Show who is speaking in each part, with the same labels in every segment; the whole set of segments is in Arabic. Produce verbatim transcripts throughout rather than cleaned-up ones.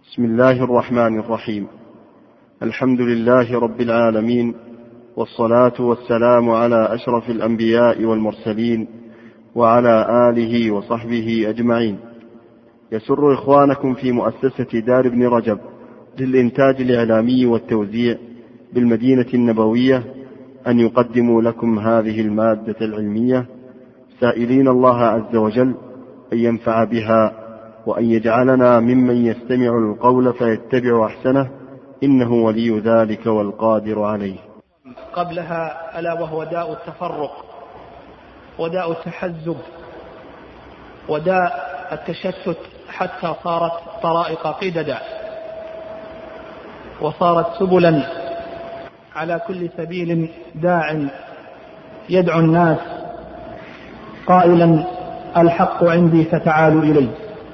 Speaker 1: بسم الله الرحمن الرحيم. الحمد لله رب العالمين، والصلاة والسلام على أشرف الأنبياء والمرسلين وعلى آله وصحبه أجمعين. يسر إخوانكم في مؤسسة دار ابن رجب للإنتاج الإعلامي والتوزيع بالمدينة النبوية أن يقدموا لكم هذه المادة العلمية، سائلين الله عز وجل أن ينفع بها وأن يجعلنا ممن يستمع القول فيتبع أحسنه، إنه ولي ذلك والقادر عليه.
Speaker 2: قبلها ألا وهو داء التفرق وداء التحزب وداء التشتت، حتى صارت طرائق قددا وصارت سبلا على كل سبيل داع يدعو الناس قائلا الحق عندي فتعالوا إلي.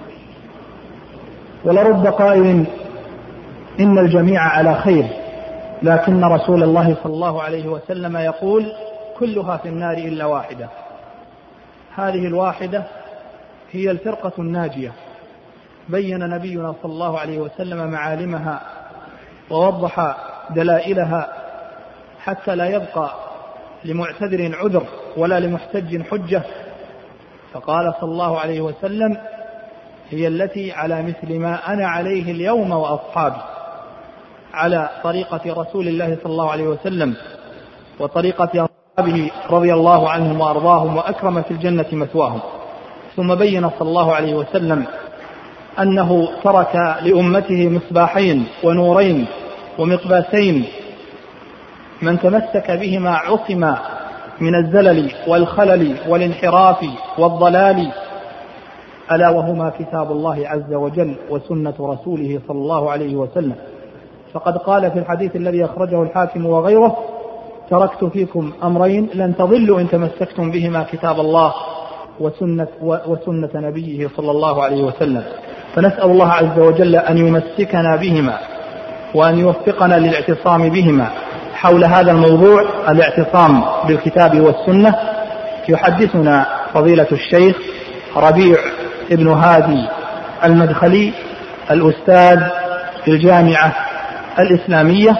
Speaker 2: ولرب قائل إن الجميع على خير، لكن رسول الله صلى الله عليه وسلم يقول كلها في النار إلا واحدة. هذه الواحدة هي الفرقة الناجية. بين نبينا صلى الله عليه وسلم معالمها ووضح دلائلها حتى لا يبقى لمعتذر عذر ولا لمحتج حجة، فقال صلى الله عليه وسلم هي التي على مثل ما أنا عليه اليوم وأصحابي، على طريقة رسول الله صلى الله عليه وسلم وطريقة أصحابه رضي الله عنهم وأرضاهم وأكرم في الجنة مثواهم. ثم بين صلى الله عليه وسلم أنه ترك لأمته مصباحين ونورين ومقباسين، من تمسك بهما عصم من الزلل والخلل والانحراف والضلال، ألا وهما كتاب الله عز وجل وسنة رسوله صلى الله عليه وسلم. فقد قال في الحديث الذي أخرجه الحاكم وغيره: تركت فيكم أمرين لن تضلوا إن تمسكتم بهما، كتاب الله وسنة, وسنة نبيه صلى الله عليه وسلم. فنسأل الله عز وجل أن يمسكنا بهما وأن يوفقنا للاعتصام بهما. حول هذا الموضوع الاعتصام بالكتاب والسنة يحدثنا فضيلة الشيخ ربيع ابن هادي المدخلي، الأستاذ في الجامعة الإسلامية.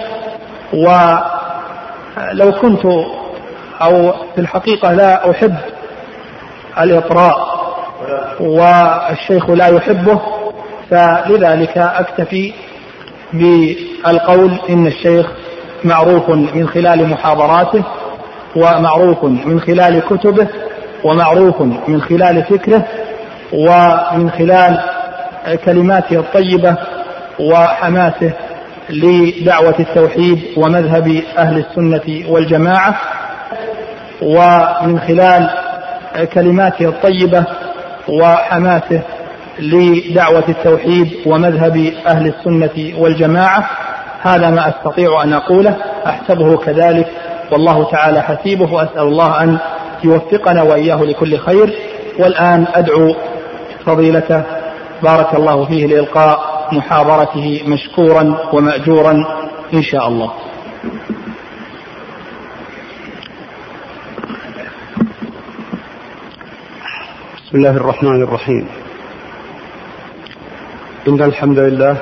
Speaker 2: ولو كنت أو في الحقيقة لا أحب الإطراء والشيخ لا يحبه، فلذلك أكتفي بالقول إن الشيخ معروف من خلال محاضراته، ومعروف من خلال كتبه، ومعروف من خلال فكره، ومن خلال كلماته الطيبة وحماسه لدعوة التوحيد ومذهب أهل السنة والجماعة، ومن خلال كلماته الطيبة وحماسه لدعوة التوحيد ومذهب أهل السنة والجماعة. هذا ما أستطيع أن أقوله، أحسبه كذلك والله تعالى حسيبه، وأسأل الله أن يوفقنا وإياه لكل خير. والآن أدعو فضيلته بارك الله فيه لإلقاء محاضرته مشكورا ومأجورا إن شاء الله.
Speaker 3: بسم الله الرحمن الرحيم. إن الحمد لله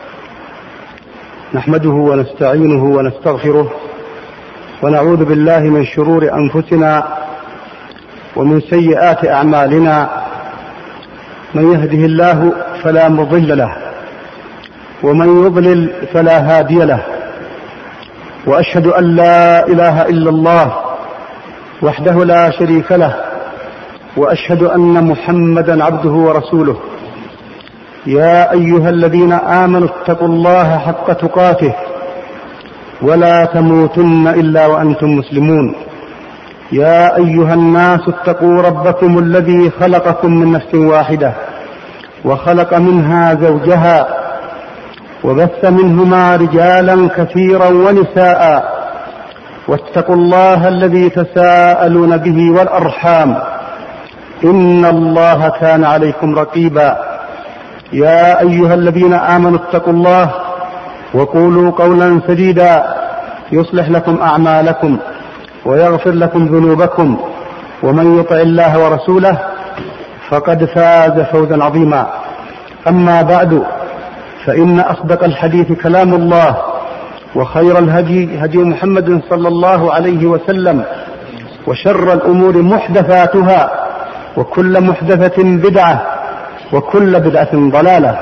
Speaker 3: نحمده ونستعينه ونستغفره، ونعوذ بالله من شرور أنفسنا ومن سيئات أعمالنا. من يهده الله فلا مضل له، ومن يضلل فلا هادي له. وأشهد أن لا إله إلا الله وحده لا شريك له، وأشهد أن محمدا عبده ورسوله. يا أيها الذين آمنوا اتقوا الله حق تقاته ولا تموتن إلا وأنتم مسلمون. يا أيها الناس اتقوا ربكم الذي خلقكم من نفس واحدة وخلق منها زوجها وبث منهما رجالا كثيرا ونساء، واتقوا الله الذي تساءلون به والأرحام إن الله كان عليكم رقيبا. يا أيها الذين آمنوا اتقوا الله وقولوا قولا سديدا يصلح لكم أعمالكم ويغفر لكم ذنوبكم، ومن يطع الله ورسوله فقد فاز فوزا عظيما. أما بعد، فإن أصدق الحديث كلام الله، وخير الهدي هدي محمد صلى الله عليه وسلم، وشر الأمور محدثاتها، وكل محدثة بدعة، وكل بدعة ضلالة.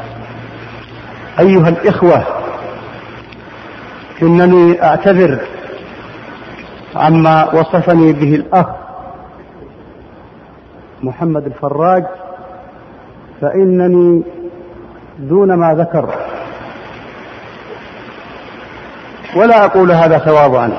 Speaker 3: أيها الإخوة، إنني أعتذر عما وصفني به الأخ محمد الفراج، فإنني دون ما ذكر، ولا أقول هذا تواضعا،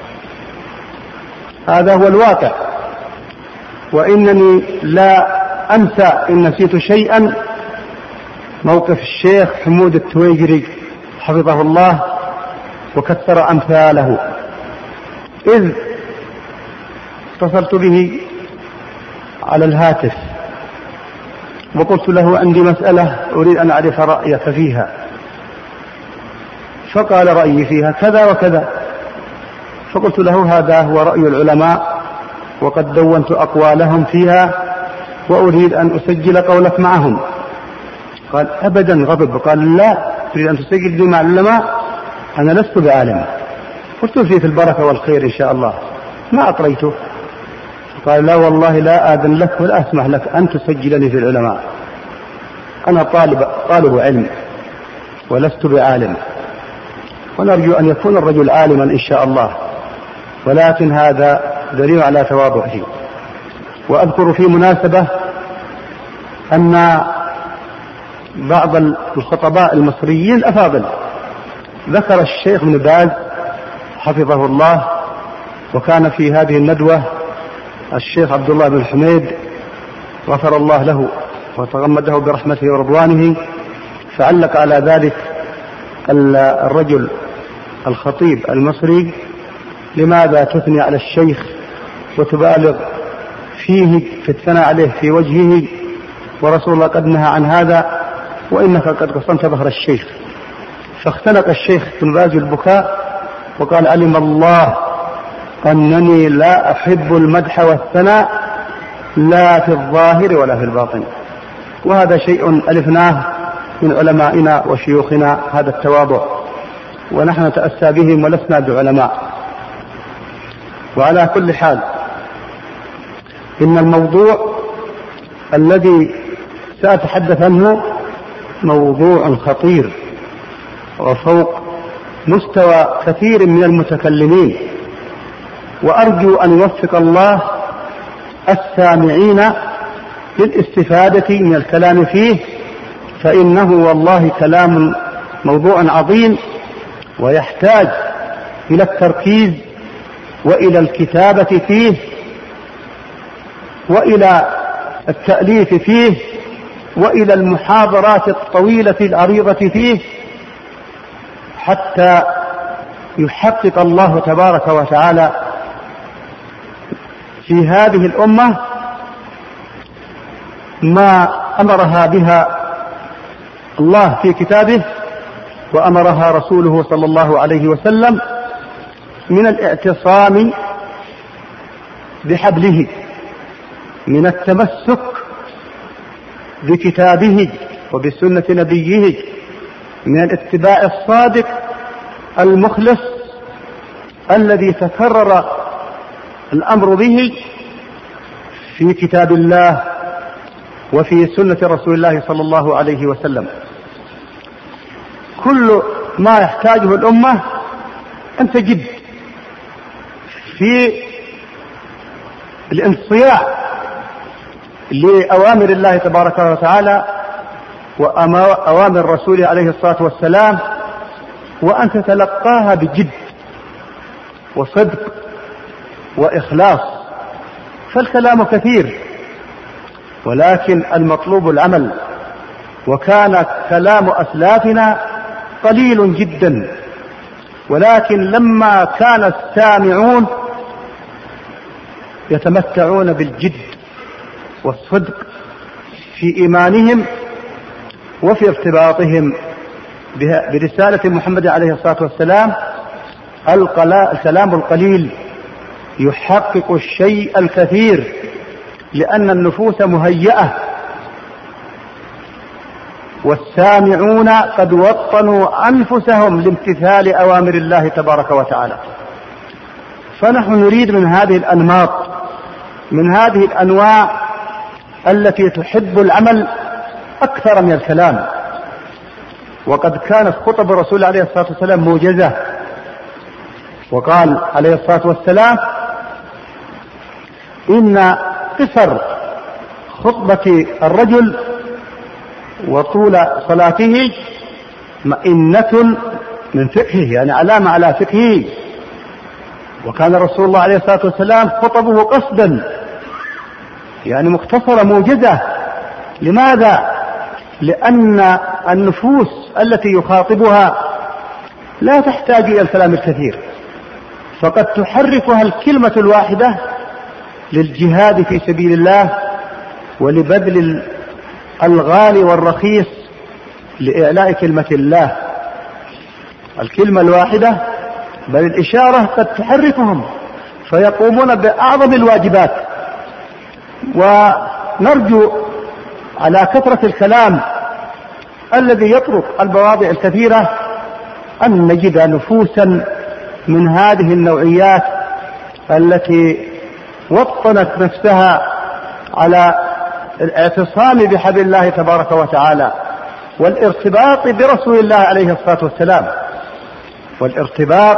Speaker 3: هذا هو الواقع. وإنني لا أنسى إن نسيت شيئا موقف الشيخ حمود التويجري حفظه الله وكثر أمثاله، إذ اتصلت به على الهاتف وقلت له عندي مسألة أريد أن أعرف رأيك فيها، فقال رأيي فيها كذا وكذا، فقلت له هذا هو رأي العلماء وقد دونت أقوالهم فيها وأريد أن أسجل قولك معهم. قال أبدا، غضب، قال لا تريد أن تسجل دي مع العلماء؟ أنا لست بعالم. قلت فيه في البركة والخير إن شاء الله، ما أطريته. قال لا والله لا آذن لك ولا أسمح لك أن تسجلني في العلماء، أنا طالب, طالب علم ولست بعالم، ونرجو أن يكون الرجل عالما إن شاء الله، ولكن هذا دليل على تواضعه. وأذكر في مناسبة أن بعض الخطباء المصريين الأفاضل ذكر الشيخ ابن باز حفظه الله، وكان في هذه الندوة الشيخ عبد الله بن حميد غفر الله له وتغمده برحمته ورضوانه، فعلق على ذلك الرجل الخطيب المصري: لماذا تثني على الشيخ وتبالغ فيه في الثناء عليه في وجهه، ورسول الله قد نهى عن هذا، وإنك قد قصمت ظهر الشيخ. فاختنق الشيخ بن باز البكاء وقال: علم الله أنني لا أحب المدح والثناء لا في الظاهر ولا في الباطن. وهذا شيء ألفناه من علمائنا وشيوخنا، هذا التواضع، ونحن نتأسى بهم ولسنا بعلماء. وعلى كل حال، إن الموضوع الذي سأتحدث عنه موضوع خطير وفوق مستوى كثير من المتكلمين، وأرجو أن يوفق الله السامعين للاستفادة من الكلام فيه، فإنه والله كلام موضوع عظيم ويحتاج إلى التركيز وإلى الكتابة فيه وإلى التأليف فيه وإلى المحاضرات الطويلة العريضة فيه، حتى يحقق الله تبارك وتعالى في هذه الأمة ما أمرها بها الله في كتابه وأمرها رسوله صلى الله عليه وسلم من الاعتصام بحبله، من التمسك بكتابه وبسنة نبيه، من الاتباع الصادق المخلص الذي تكرر الأمر به في كتاب الله وفي سنة رسول الله صلى الله عليه وسلم. كل ما يحتاجه الأمة أن تجد في الانصياع لأوامر الله تبارك وتعالى وأوامر رسوله عليه الصلاة والسلام، وأن تتلقاها بجد وصدق وإخلاص. فالكلام كثير ولكن المطلوب العمل، وكان كلام أسلافنا قليل جدا، ولكن لما كان السامعون يتمتعون بالجد والصدق في إيمانهم وفي ارتباطهم برسالة محمد عليه الصلاة والسلام، الكلام القليل يحقق الشيء الكثير، لأن النفوس مهيئة والسامعون قد وطنوا أنفسهم لامتثال أوامر الله تبارك وتعالى. فنحن نريد من هذه الأنماط، من هذه الأنواع التي تحب العمل أكثر من الكلام. وقد كانت خطب الرسول عليه الصلاة والسلام موجزة، وقال عليه الصلاة والسلام: إن قصر خطبة الرجل وطول صلاته مئنة من فقهه، يعني علامة على فقهه. وكان رسول الله عليه الصلاة والسلام خطبه قصدا يعني مختصرة موجزة. لماذا؟ لأن النفوس التي يخاطبها لا تحتاج إلى الكلام الكثير، فقد تحركها الكلمة الواحدة للجهاد في سبيل الله ولبذل الغالي والرخيص لإعلاء كلمة الله. الكلمة الواحدة بل الإشارة قد تحركهم فيقومون بأعظم الواجبات. ونرجو على كثرة الكلام الذي يطرق المواضع الكثيرة أن نجد نفوسا من هذه النوعيات التي وطنت نفسها على الاعتصام بحبل الله تبارك وتعالى والارتباط برسول الله عليه الصلاة والسلام، والارتباط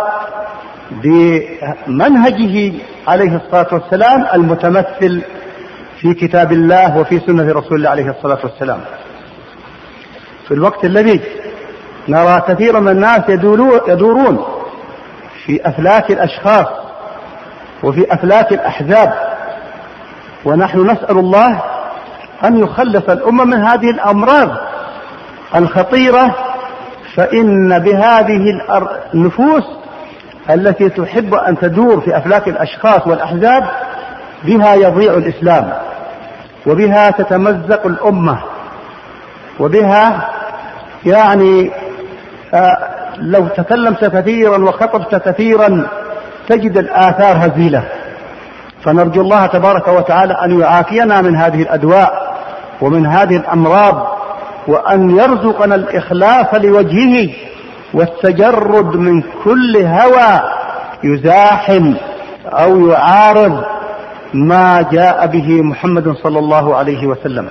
Speaker 3: بمنهجه عليه الصلاة والسلام المتمثل في كتاب الله وفي سنة رسول الله عليه الصلاة والسلام. في الوقت الذي نرى كثيرا من الناس يدورون في أفلاك الأشخاص وفي أفلاك الأحزاب، ونحن نسأل الله أن يخلص الأمة من هذه الأمراض الخطيرة، فإن بهذه النفوس التي تحب أن تدور في أفلاك الأشخاص والأحزاب بها يضيع الإسلام، وبها تتمزق الأمة، وبها يعني آه لو تكلمت كثيرا وخطبت كثيرا تجد الآثار هزيلة. فنرجو الله تبارك وتعالى أن يعافينا من هذه الأدواء ومن هذه الأمراض، وأن يرزقنا الإخلاص لوجهه والتجرد من كل هوى يزاحم أو يعارض ما جاء به محمد صلى الله عليه وسلم.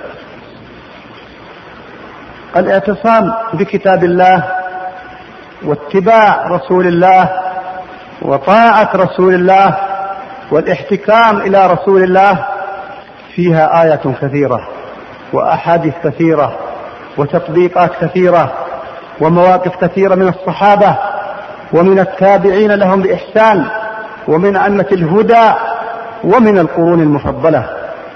Speaker 3: الاعتصام بكتاب الله واتباع رسول الله وطاعة رسول الله والاحتكام إلى رسول الله فيها آيات كثيرة وأحاديث كثيرة وتطبيقات كثيرة ومواقف كثيرة من الصحابة ومن التابعين لهم بإحسان ومن أئمة الهدى ومن القرون المفضلة.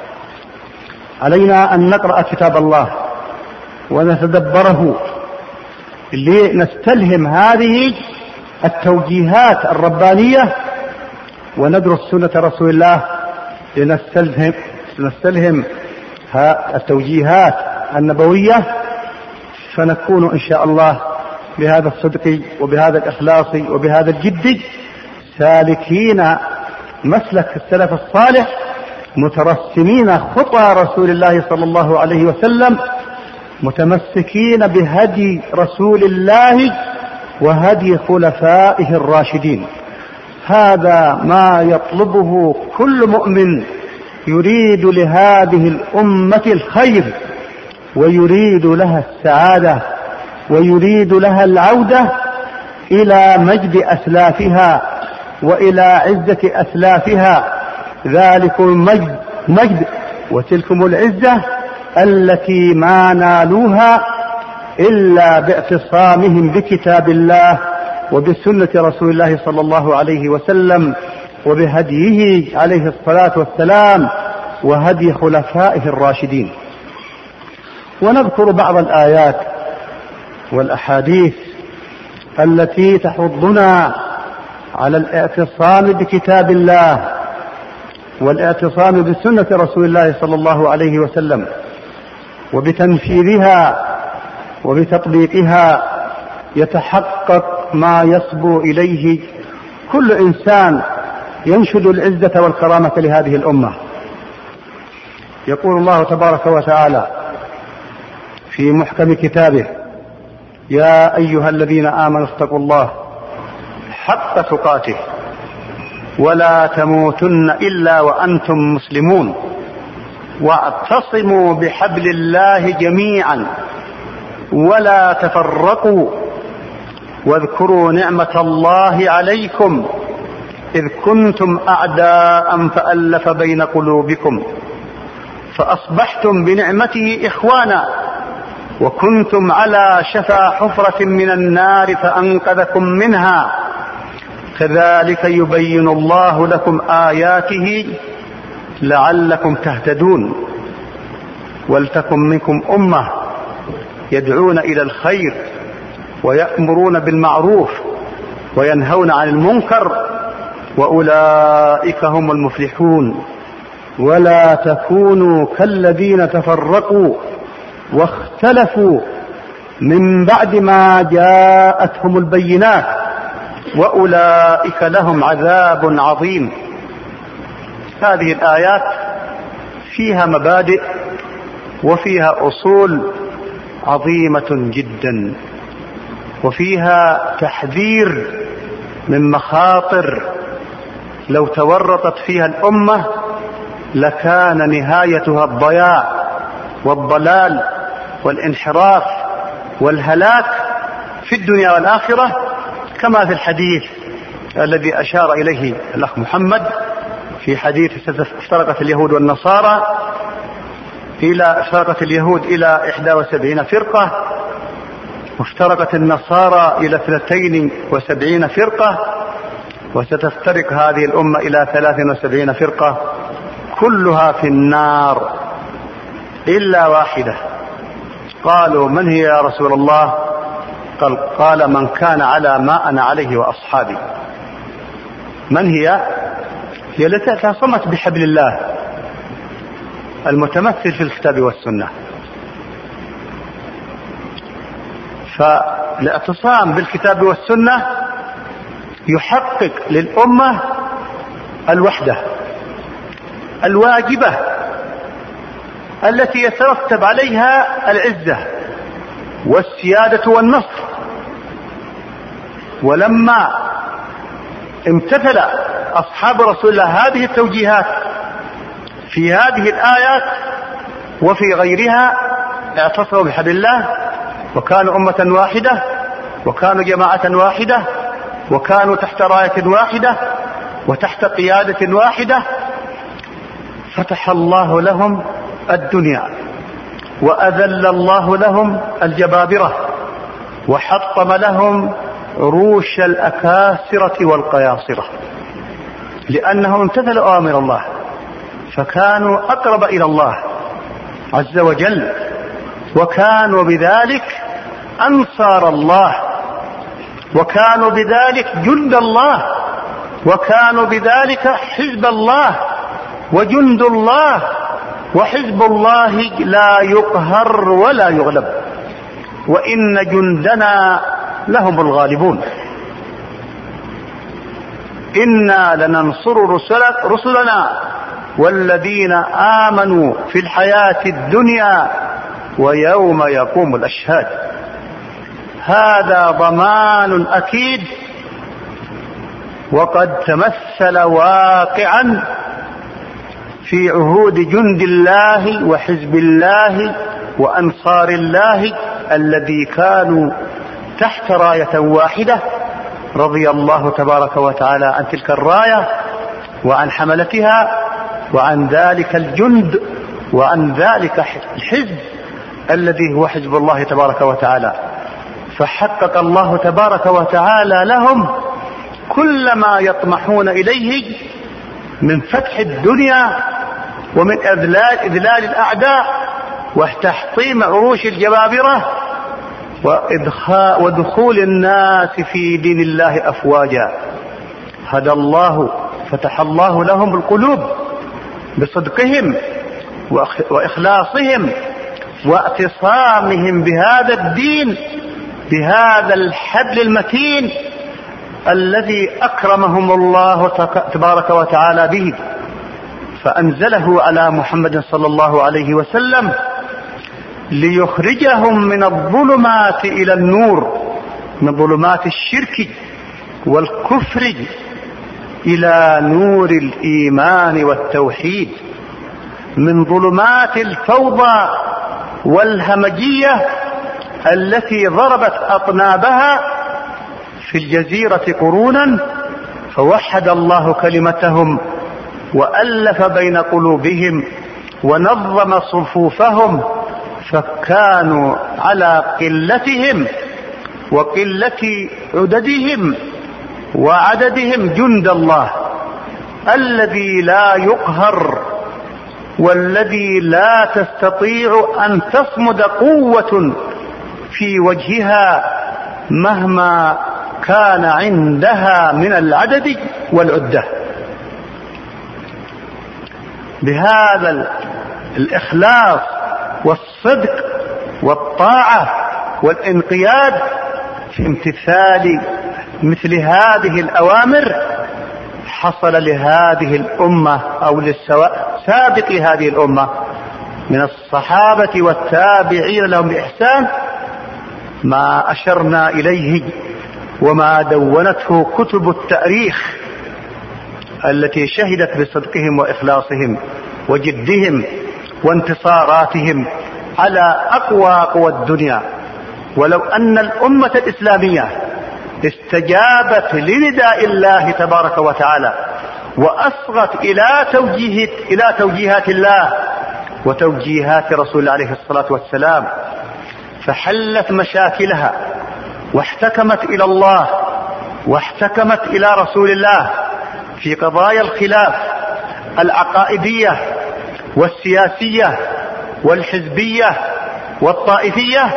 Speaker 3: علينا أن نقرأ كتاب الله ونتدبره لنستلهم هذه التوجيهات الربانية، وندرس سنة رسول الله لنستلهم لنستلهم التوجيهات النبوية، فنكون إن شاء الله بهذا الصدق وبهذا الإخلاص وبهذا الجد سالكين مسلك السلف الصالح، مترسمين خطى رسول الله صلى الله عليه وسلم، متمسكين بهدي رسول الله وهدي خلفائه الراشدين. هذا ما يطلبه كل مؤمن يريد لهذه الأمة الخير ويريد لها السعادة ويريد لها العودة إلى مجد أسلافها وإلى عزة أسلافها. ذلكم المجد مجد وتلكم العزة التي ما نالوها إلا باعتصامهم بكتاب الله وبسنة رسول الله صلى الله عليه وسلم وبهديه عليه الصلاة والسلام وهدي خلفائه الراشدين. ونذكر بعض الآيات والأحاديث التي تحضنا على الاعتصام بكتاب الله والاعتصام بسنة رسول الله صلى الله عليه وسلم وبتنفيذها وبتطبيقها يتحقق ما يصبو إليه كل إنسان ينشد العزة والكرامة لهذه الأمة. يقول الله تبارك وتعالى في محكم كتابه: يا أيها الذين آمنوا اتقوا الله حق تقاته ولا تموتن إلا وأنتم مسلمون واعتصموا بحبل الله جميعا ولا تفرقوا واذكروا نعمة الله عليكم إذ كنتم أعداء فألف بين قلوبكم فأصبحتم بنعمته إخوانا وكنتم على شفا حفرة من النار فأنقذكم منها كذلك يبين الله لكم آياته لعلكم تهتدون ولتكن منكم أمة يدعون إلى الخير ويأمرون بالمعروف وينهون عن المنكر وأولئك هم المفلحون ولا تكونوا كالذين تفرقوا واختلفوا من بعد ما جاءتهم البينات وأولئك لهم عذاب عظيم. هذه الآيات فيها مبادئ وفيها أصول عظيمة جدا وفيها تحذير من مخاطر لو تورطت فيها الأمة لكان نهايتها الضياع والضلال والانحراف والهلاك في الدنيا والآخرة، كما في الحديث الذي أشار إليه الأخ محمد في حديث افترقت اليهود والنصارى إلى افترقت اليهود إلى إحدى وسبعين فرقة وافترقت النصارى إلى اثنتين وسبعين فرقة وستفترق هذه الأمة إلى ثلاث وسبعين فرقة كلها في النار إلا واحدة. قالوا: من هي يا رسول الله؟ قال, قال من كان على ما أنا عليه وأصحابي. من هي؟ هي التي اعتصمت بحبل الله المتمثل في الكتاب والسنة. فالاعتصام بالكتاب والسنة يحقق للأمة الوحدة الواجبة التي يترتب عليها العزة والسيادة والنصر. ولما امتثل أصحاب رسول الله هذه التوجيهات في هذه الآيات وفي غيرها اعتصموا بحبل الله وكانوا أمة واحدة وكانوا جماعة واحدة وكانوا تحت راية واحدة وتحت قيادة واحدة، فتح الله لهم الدنيا وأذل الله لهم الجبابرة وحطم لهم روش الأكاسرة والقياصرة لأنهم امتثلوا أوامر الله فكانوا أقرب إلى الله عز وجل وكانوا بذلك أنصار الله وكانوا بذلك جند الله وكانوا بذلك حزب الله وجند الله وحزب الله لا يقهر ولا يغلب وإن جندنا لهم الغالبون. إنا لننصر رسلنا والذين آمنوا في الحياة الدنيا ويوم يقوم الأشهاد. هذا ضمان أكيد وقد تمثل واقعا في عهود جند الله وحزب الله وأنصار الله الذي كانوا تحت راية واحدة، رضي الله تبارك وتعالى عن تلك الراية وعن حملتها وعن ذلك الجند وعن ذلك الحزب الذي هو حزب الله تبارك وتعالى. فحقق الله تبارك وتعالى لهم كل ما يطمحون إليه من فتح الدنيا ومن إذلال, إذلال الأعداء وتحطيم عروش الجبابرة ودخول الناس في دين الله أفواجا. هدى الله فتح الله لهم القلوب بصدقهم وإخلاصهم واعتصامهم بهذا الدين بهذا الحبل المتين الذي أكرمهم الله تبارك وتعالى به، فأنزله على محمد صلى الله عليه وسلم ليخرجهم من الظلمات إلى النور، من ظلمات الشرك والكفر إلى نور الإيمان والتوحيد، من ظلمات الفوضى والهمجية التي ضربت أطنابها في الجزيرة قرونا، فوحد الله كلمتهم وألف بين قلوبهم ونظم صفوفهم، فكانوا على قلتهم وقلة عددهم وعددهم جند الله الذي لا يقهر، والذي لا تستطيع أن تصمد قوة في وجهها مهما كان عندها من العدد والعدة. بهذا الإخلاص والصدق والطاعة والانقياد في امتثال مثل هذه الأوامر حصل لهذه الأمة أو لسابق هذه الأمة من الصحابة والتابعين لهم بإحسان ما أشرنا إليه وما دونته كتب التاريخ التي شهدت بصدقهم وإخلاصهم وجدهم وانتصاراتهم على أقوى قوى الدنيا. ولو أن الأمة الإسلامية استجابت لنداء الله تبارك وتعالى وأصغت إلى توجيه إلى توجيهات الله وتوجيهات رسول الله عليه الصلاة والسلام، فحلت مشاكلها واحتكمت إلى الله واحتكمت إلى رسول الله في قضايا الخلاف العقائدية والسياسية والحزبية والطائفية،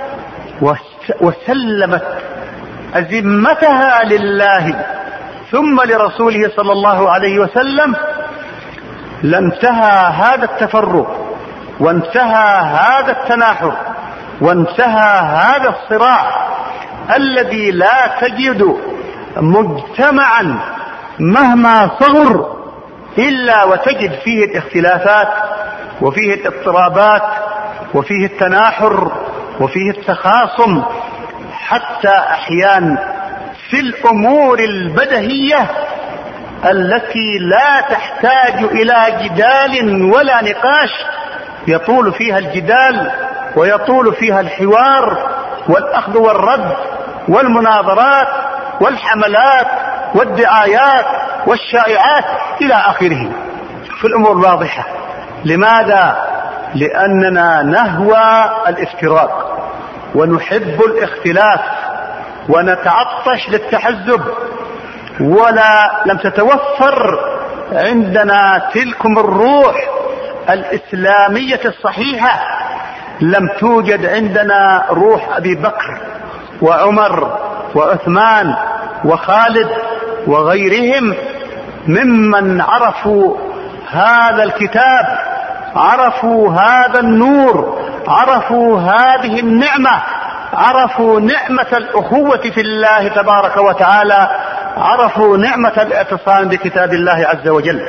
Speaker 3: وسلمت أزمتها لله ثم لرسوله صلى الله عليه وسلم، لانتهى هذا التفرق وانتهى هذا التناحر وانتهى هذا الصراع الذي لا تجد مجتمعا مهما صغر إلا وتجد فيه الاختلافات وفيه الاضطرابات وفيه التناحر وفيه التخاصم، حتى أحيانا في الأمور البديهية التي لا تحتاج إلى جدال ولا نقاش يطول فيها الجدال ويطول فيها الحوار والأخذ والرد والمناظرات والحملات والدعايات والشائعات إلى آخره في الأمور الواضحة. لماذا؟ لأننا نهوى الافتراق ونحب الاختلاف ونتعطش للتحزب، ولا لم تتوفر عندنا تلكم الروح الإسلامية الصحيحة، لم توجد عندنا روح أبي بكر وعمر وعثمان وخالد وغيرهم ممن عرفوا هذا الكتاب، عرفوا هذا النور، عرفوا هذه النعمة، عرفوا نعمة الأخوة في الله تبارك وتعالى، عرفوا نعمة الاعتصام بكتاب الله عز وجل.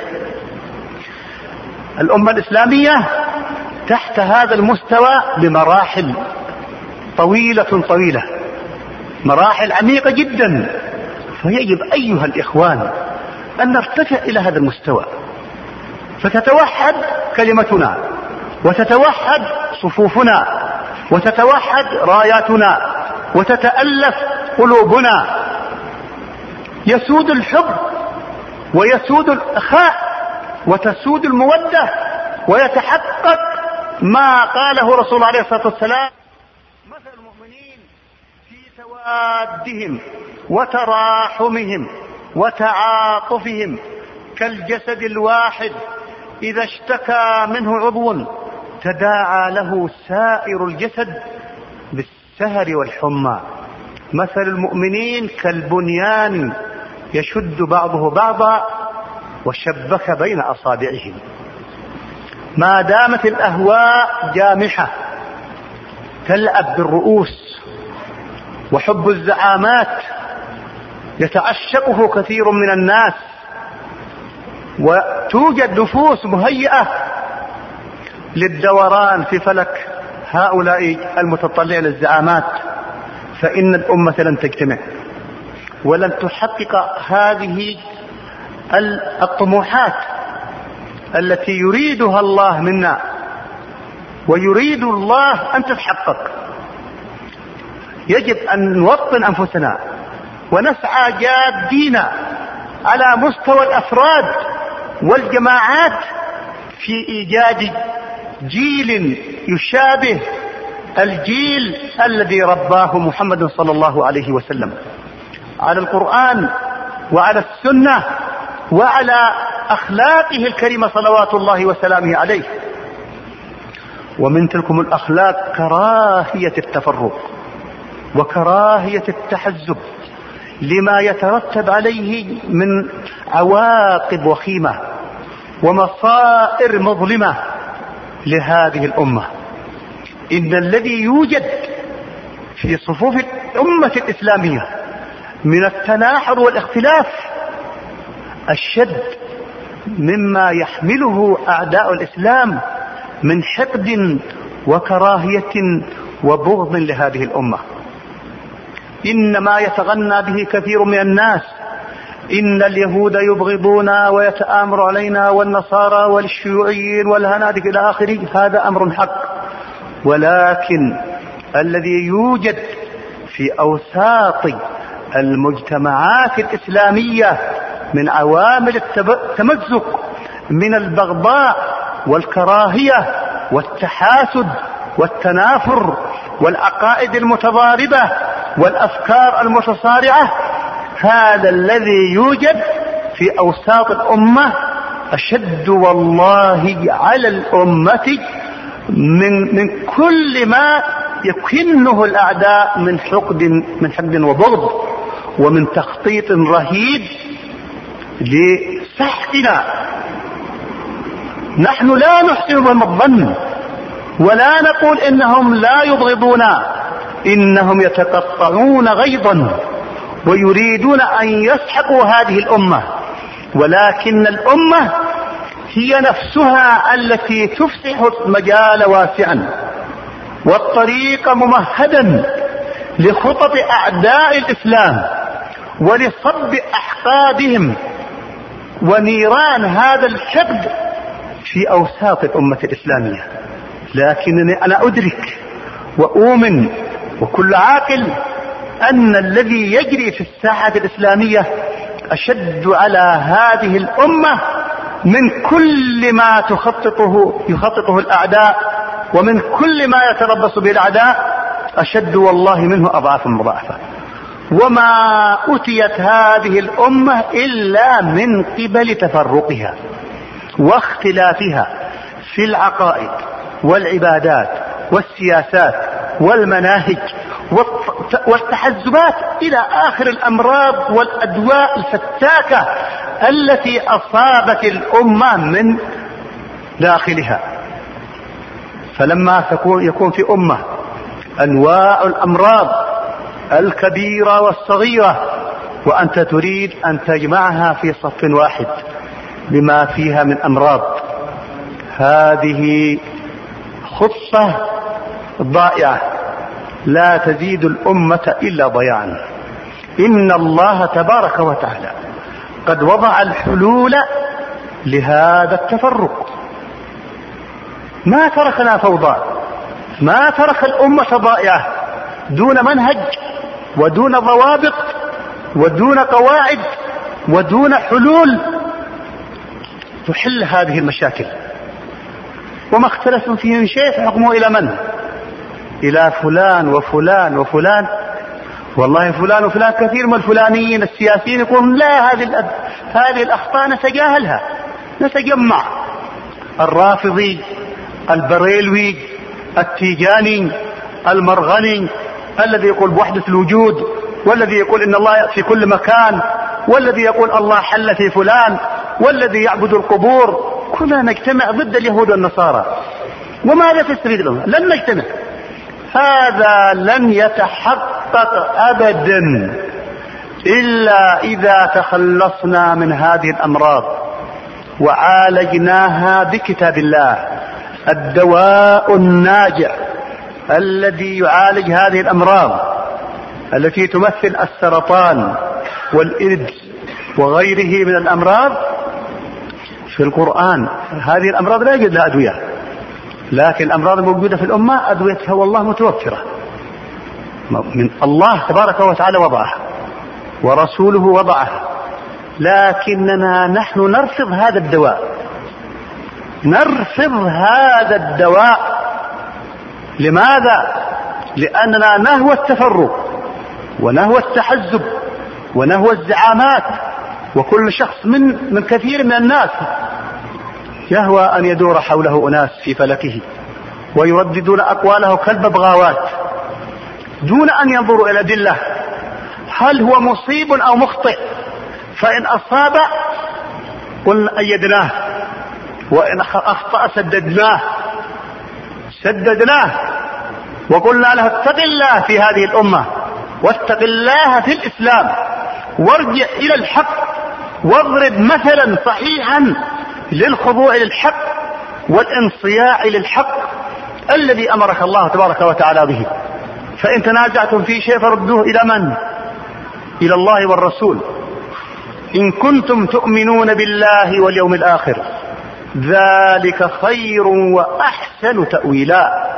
Speaker 3: الأمة الإسلامية تحت هذا المستوى بمراحل طويلة طويلة، مراحل عميقة جدا، فيجب أيها الإخوان أن نرتفع إلى هذا المستوى، فتتوحد كلمتنا وتتوحد صفوفنا وتتوحد راياتنا وتتألف قلوبنا، يسود الحب ويسود الأخاء وتسود المودة، ويتحقق ما قاله رسول الله عليه الصلاة والسلام: مثل المؤمنين في توادهم وتراحمهم وتعاطفهم كالجسد الواحد إذا اشتكى منه عضو تداعى له سائر الجسد بالسهر والحمى. مثل المؤمنين كالبنيان يشد بعضه بعضا وشبك بين أصابعهم. ما دامت الأهواء جامحة تلعب بالرؤوس، وحب الزعامات يتعشقه كثير من الناس، وتوجد نفوس مهيئة للدوران في فلك هؤلاء المتطلعين للزعامات فإن الأمة لن تجتمع ولن تحقق هذه الطموحات التي يريدها الله منا ويريد الله أن تتحقق. يجب أن نوطن أنفسنا ونسعى جادين على مستوى الأفراد والجماعات في إيجاد جيل يشابه الجيل الذي رباه محمد صلى الله عليه وسلم على القرآن وعلى السنة وعلى أخلاقه الكريمة صلوات الله وسلامه عليه. ومن تلكم الأخلاق كراهية التفرق وكراهية التحزب لما يترتب عليه من عواقب وخيمة ومصائر مظلمة لهذه الأمة. إن الذي يوجد في صفوف الأمة الإسلامية من التناحر والاختلاف أشد مما يحمله أعداء الإسلام من حقد وكراهية وبغض لهذه الأمة. إنما يتغنى به كثير من الناس إن اليهود يبغضونا ويتآمر علينا والنصارى والشيوعيين والهنادك إلى آخره. هذا أمر حق، ولكن الذي يوجد في أوساط المجتمعات الإسلامية من عوامل التمزق من البغضاء والكراهية والتحاسد والتنافر والعقائد المتضاربة والأفكار المتصارعة، هذا الذي يوجد في أوساط الأمة أشد والله على الأمة من من كل ما يكنه الأعداء من حقد من حقد وبغض ومن تخطيط رهيب لسحقنا. نحن لا نحسن بهم الظن ولا نقول إنهم لا يبغضونا، إنهم يتقطعون غيظا ويريدون أن يسحقوا هذه الأمة، ولكن الأمة هي نفسها التي تفسح المجال واسعا والطريق ممهدا لخطط أعداء الإسلام ولصب أحقادهم ونيران هذا الحقد في أوساط الأمة الإسلامية. لكنني أنا أدرك وأؤمن وكل عاقل أن الذي يجري في الساحة الإسلامية أشد على هذه الأمة من كل ما تخططه يخططه الأعداء ومن كل ما يتربص به الأعداء، أشد والله منه أضعاف مضاعفة. وما أتيت هذه الأمة إلا من قبل تفرقها واختلافها في العقائد والعبادات والسياسات والمناهج والتحزبات إلى آخر الأمراض والأدواء الفتاكة التي أصابت الأمة من داخلها. فلما تكون يكون في أمة أنواع الأمراض الكبيرة والصغيرة وأنت تريد أن تجمعها في صف واحد بما فيها من أمراض، هذه خطة ضائعة لا تزيد الأمة إلا ضياعا. إن الله تبارك وتعالى قد وضع الحلول لهذا التفرق، ما تركنا فوضى، ما ترك الأمة ضائعة دون منهج ودون ضوابط ودون قواعد ودون حلول تحل هذه المشاكل. وما اختلفتم فيه من شيء فحكمه إلى من؟ إلى فلان وفلان وفلان. والله فلان وفلان كثير من الفلانيين السياسيين يقولون لا، هذه هذه الأخطاء نتجاهلها، نتجمع. الرافضي، البريلوي، التيجاني، المرغني، الذي يقول بوحدة الوجود، والذي يقول إن الله في كل مكان، والذي يقول الله حل في فلان، والذي يعبد القبور، كلنا نجتمع ضد اليهود والنصارى. وماذا تستفيد لهم؟ لن نجتمع. هذا لن يتحقق أبدا إلا إذا تخلصنا من هذه الأمراض وعالجناها بكتاب الله. الدواء الناجع الذي يعالج هذه الأمراض التي تمثل السرطان والإيدز وغيره من الأمراض في القرآن. هذه الأمراض لا يوجد لها أدوية، لكن الأمراض الموجودة في الأمة أدويتها والله متوفرة، من الله تبارك وتعالى وضعها ورسوله وضعها، لكننا نحن نرفض هذا الدواء، نرفض هذا الدواء. لماذا؟ لأننا نهوى التفرق ونهوى التحزب ونهوى الزعامات، وكل شخص من من كثير من الناس يهوى أن يدور حوله أناس في فلكه ويرددون أقواله كالببغاوات دون أن ينظروا إلى الأدلة، هل هو مصيب أو مخطئ؟ فإن أصاب قلنا أيدناه، وإن أخطأ سددناه سددناه وقلنا له اتق الله في هذه الأمة، واتق الله في الإسلام، وارجع إلى الحق، واضرب مثلا صحيحا للخضوع للحق والانصياع للحق الذي أمرك الله تبارك وتعالى به. فإن تنازعتم في شيء فردوه إلى من؟ إلى الله والرسول، إن كنتم تؤمنون بالله واليوم الآخر، ذلك خير وأحسن تأويلا.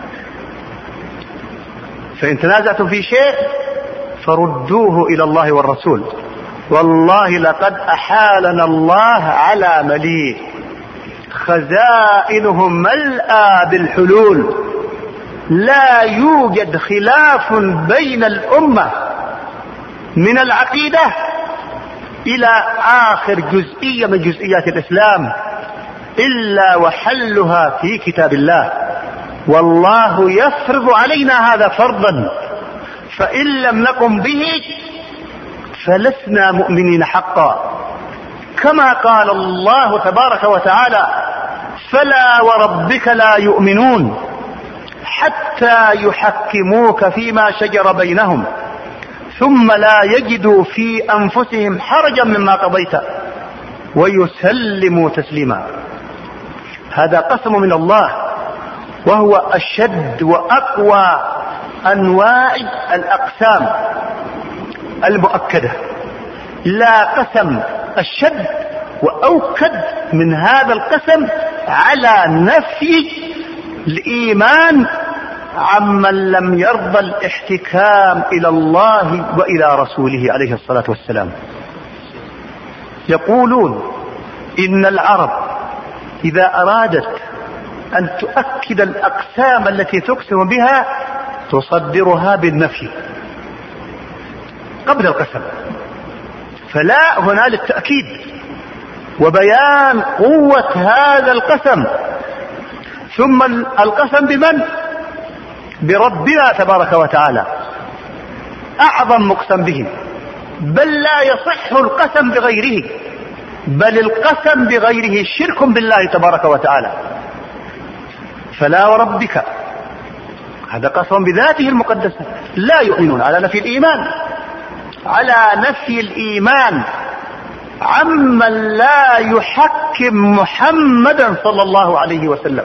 Speaker 3: فإن تنازعتم في شيء فردوه إلى الله والرسول. والله لقد أحالنا الله على مليء خزائنهم ملأى بالحلول، لا يوجد خلاف بين الأمة من العقيدة إلى آخر جزئية من جزئيات الإسلام إلا وحلها في كتاب الله، والله يفرض علينا هذا فرضا، فإن لم نقم به فلسنا مؤمنين حقا. كما قال الله تبارك وتعالى: فلا وربك لا يؤمنون حتى يحكموك فيما شجر بينهم ثم لا يجدوا في أنفسهم حرجا مما قضيت ويسلموا تسليما. هذا قسم من الله، وهو أشد وأقوى أنواع الأقسام المؤكدة. لا قسم أشد وأوكد من هذا القسم على نفي الإيمان عمن لم يرضى الاحتكام إلى الله وإلى رسوله عليه الصلاة والسلام. يقولون إن العرب إذا أرادت أن تؤكد الأقسام التي تقسم بها تصدرها بالنفي قبل القسم، فلا هنا للتأكيد وبيان قوة هذا القسم. ثم القسم بمن؟ بربنا تبارك وتعالى، أعظم مقسم به، بل لا يصح القسم بغيره، بل القسم بغيره شرك بالله تبارك وتعالى. فلا وربك، هذا قسم بذاته المقدسة، لا يؤمنون، على نفي الإيمان، على نفي الإيمان عمن لا يحكم محمدا صلى الله عليه وسلم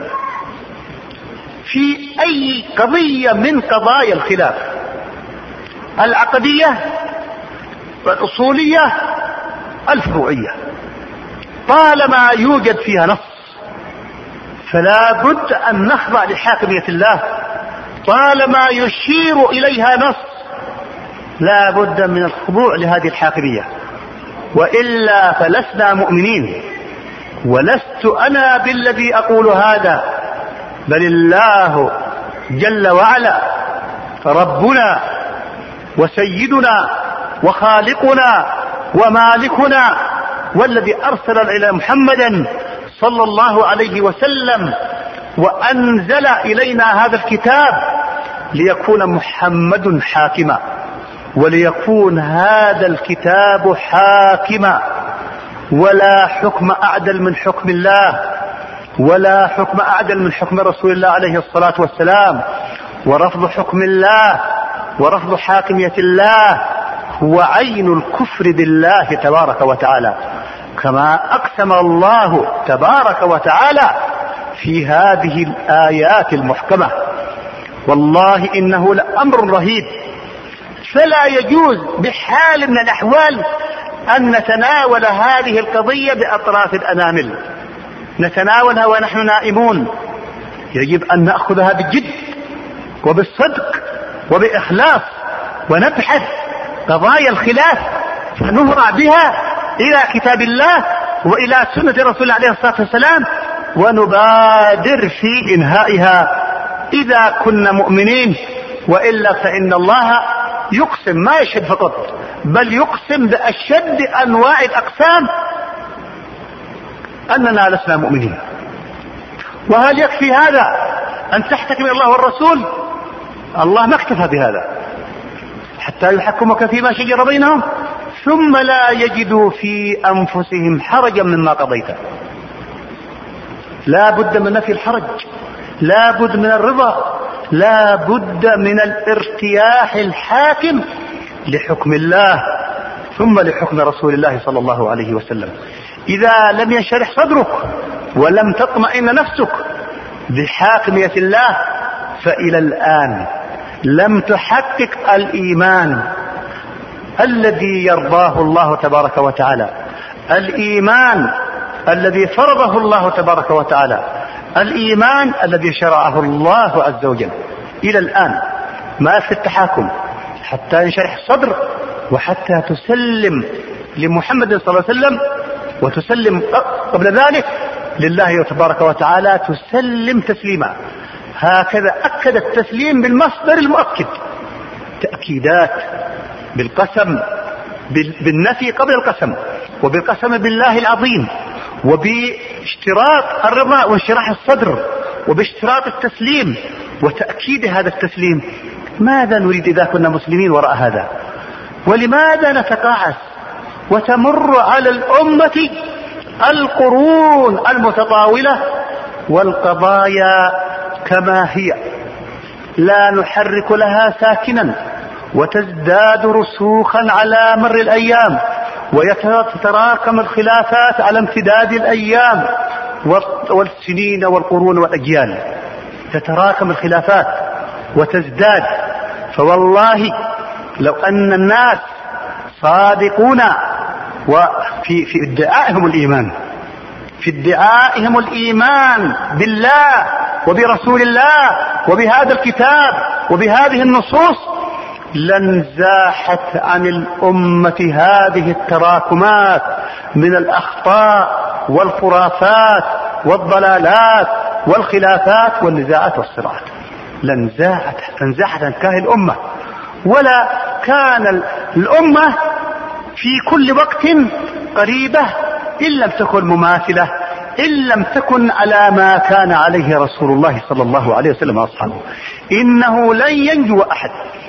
Speaker 3: في أي قضية من قضايا الخلاف العقدية والأصولية الفروعية، طالما يوجد فيها نص فلا بد أن نخضع لحاكمية الله، طالما يشير إليها نص لا بد من الخضوع لهذه الحاكمية، وإلا فلسنا مؤمنين. ولست أنا بالذي أقول هذا، بل الله جل وعلا ربنا وسيدنا وخالقنا ومالكنا، والذي أرسل إلى محمد صلى الله عليه وسلم وأنزل إلينا هذا الكتاب ليكون محمد حاكما، وليكون هذا الكتاب حاكما، ولا حكم أعدل من حكم الله، ولا حكم أعدل من حكم رسول الله عليه الصلاة والسلام. ورفض حكم الله ورفض حاكمية الله هو عين الكفر بالله تبارك وتعالى، كما أقسم الله تبارك وتعالى في هذه الآيات المحكمة: والله إنه لأمر رهيب، فلا يجوز بحال من الأحوال أن نتناول هذه القضية بأطراف الأنامل، نتناولها ونحن نائمون. يجب أن نأخذها بالجد وبالصدق وبإخلاص، ونبحث قضايا الخلاف فنهرع بها إلى كتاب الله وإلى سنة رسول الله عليه الصلاة والسلام، ونبادر في إنهائها إذا كنا مؤمنين. وإلا فإن الله يقسم، ما يشهد فقط بل يقسم بأشد أنواع الأقسام أننا لسنا مؤمنين. وهل يكفي هذا أن تحتكم الله والرسول؟ الله ما اكتفى بهذا حتى يحكمك فيما شجر بينهم ثم لا يجدوا في أنفسهم حرجا مما قضيت. لا بد من نفي الحرج، لا بد من الرضا، لا بد من الارتياح الحاكم لحكم الله ثم لحكم رسول الله صلى الله عليه وسلم. إذا لم ينشرح صدرك ولم تطمئن نفسك بحاكمية الله فإلى الآن لم تحقق الإيمان الذي يرضاه الله تبارك وتعالى، الإيمان الذي فرضه الله تبارك وتعالى، الإيمان الذي شرعه الله عز وجل. إلى الآن ما في التحاكم حتى ينشرح الصدر وحتى تسلم لمحمد صلى الله عليه وسلم، وتسلم قبل ذلك لله تبارك وتعالى، تسلم تسليما. هكذا أكد التسليم بالمصدر المؤكد، تأكيدات بالقسم، بالنفي قبل القسم، وبالقسم بالله العظيم، وباشتراط الرضا وانشراح الصدر، وباشتراط التسليم وتأكيد هذا التسليم. ماذا نريد إذا كنا مسلمين وراء هذا؟ ولماذا نتقاعس وتمر على الأمة القرون المتطاولة والقضايا كما هي لا نحرك لها ساكنا، وتزداد رسوخا على مر الأيام، ويتراكم الخلافات على امتداد الأيام والسنين والقرون والأجيال، تتراكم الخلافات وتزداد. فوالله لو أن الناس صادقون وفي في ادعائهم الإيمان، في ادعائهم الإيمان بالله وبرسول الله وبهذا الكتاب وبهذه النصوص، لانزاحت عن الأمة هذه التراكمات من الأخطاء والخرافات والضلالات والخلافات والنزاعات والصراعات. لانزاحت انزاحت عن كاهل الأمة، ولا كان الأمة في كل وقت قريبة إن لم تكن مماثلة، إن لم تكن على ما كان عليه رسول الله صلى الله عليه وسلم وأصحابه. إنه لن ينجو أحد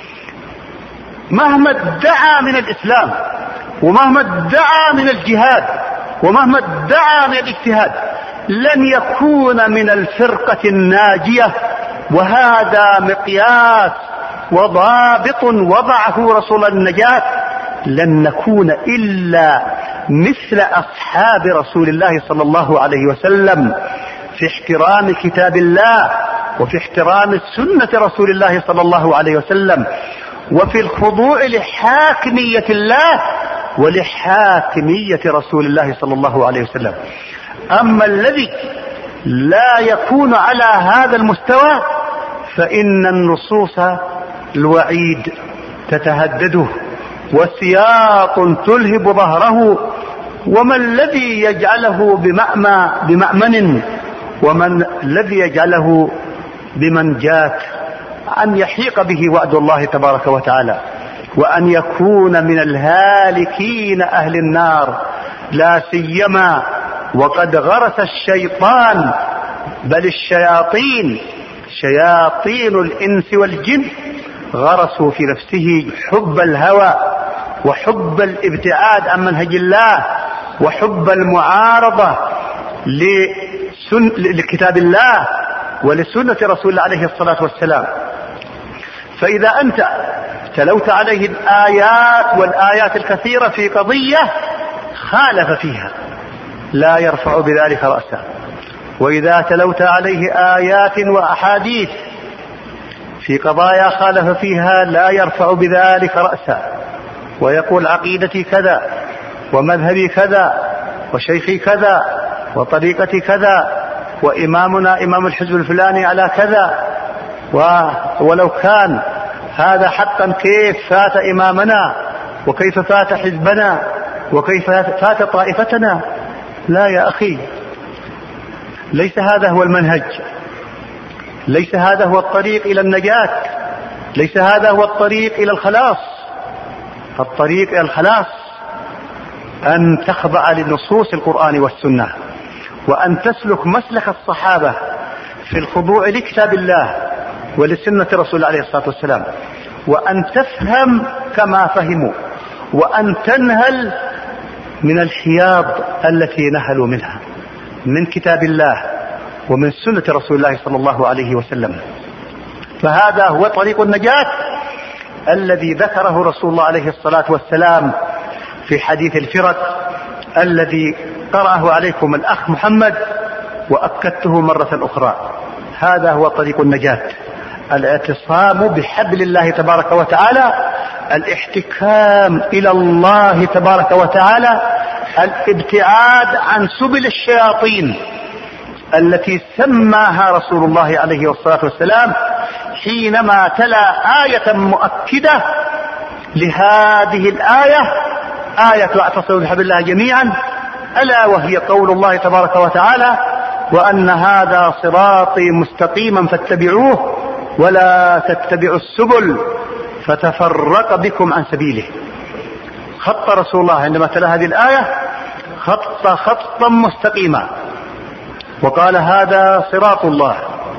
Speaker 3: مهما ادعى من الإسلام، ومهما ادعى من الجهاد، ومهما ادعى من الاجتهاد، لن يكون من الفرقة الناجية. وهذا مقياس وضابط وضعه رسول النجاة، لن نكون إلا مثل أصحاب رسول الله صلى الله عليه وسلم في احترام كتاب الله، وفي احترام سنة رسول الله صلى الله عليه وسلم، وفي الخضوع لحاكمية الله ولحاكمية رسول الله صلى الله عليه وسلم. أما الذي لا يكون على هذا المستوى فإن النصوص الوعيد تتهدده، وسياط تلهب ظهره. وما الذي يجعله بمأمى بمأمن، ومن الذي يجعله بمنجاة؟ أن يحيق به وعد الله تبارك وتعالى، وأن يكون من الهالكين أهل النار، لا سيما وقد غرس الشيطان بل الشياطين شياطين الإنس والجن غرسوا في نفسه حب الهوى وحب الابتعاد عن منهج الله وحب المعارضة لسن... لكتاب الله ولسنة رسول الله عليه الصلاة والسلام. فإذا أنت تلوت عليه الآيات والآيات الكثيرة في قضية خالف فيها لا يرفع بذلك رأسه، وإذا تلوت عليه آيات وأحاديث وفي قضايا خالف فيها لا يرفع بذلك رأسا ويقول عقيدتي كذا ومذهبي كذا وشيخي كذا وطريقتي كذا وإمامنا إمام الحزب الفلاني على كذا، ولو كان هذا حقا كيف فات إمامنا وكيف فات حزبنا وكيف فات طائفتنا. لا يا أخي، ليس هذا هو المنهج، ليس هذا هو الطريق إلى النجاة، ليس هذا هو الطريق إلى الخلاص. الطريق إلى الخلاص أن تخضع لنصوص القرآن والسنة، وأن تسلك مسلك الصحابة في الخضوع لكتاب الله ولسنة رسول الله عليه الصلاة والسلام، وأن تفهم كما فهموا، وأن تنهل من الحياض التي نهلوا منها من كتاب الله ومن سنة رسول الله صلى الله عليه وسلم. فهذا هو طريق النجاة الذي ذكره رسول الله عليه الصلاة والسلام في حديث الفرق الذي قرأه عليكم الأخ محمد وأكدته مرة أخرى. هذا هو طريق النجاة، الاعتصام بحبل الله تبارك وتعالى، الاحتكام إلى الله تبارك وتعالى، الابتعاد عن سبل الشياطين التي سماها رسول الله عليه الصلاة والسلام حينما تلا آية مؤكدة لهذه الآية، آية واعتصموا بحبل الله جميعا، ألا وهي قول الله تبارك وتعالى: وأن هذا صراطي مستقيما فاتبعوه ولا تتبعوا السبل فتفرق بكم عن سبيله. خط رسول الله عندما تلا هذه الآية خط خطا مستقيما وقال: هذا صراط الله،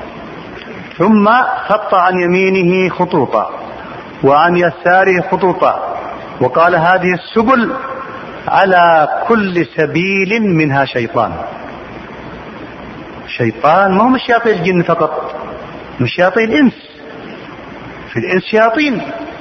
Speaker 3: ثم خط عن يمينه خطوطا وعن يساره خطوطا وقال: هذه السبل على كل سبيل منها شيطان. شيطان ما هو مش شياطين الجن فقط، مش شياطين الإنس، في الإنس شياطين.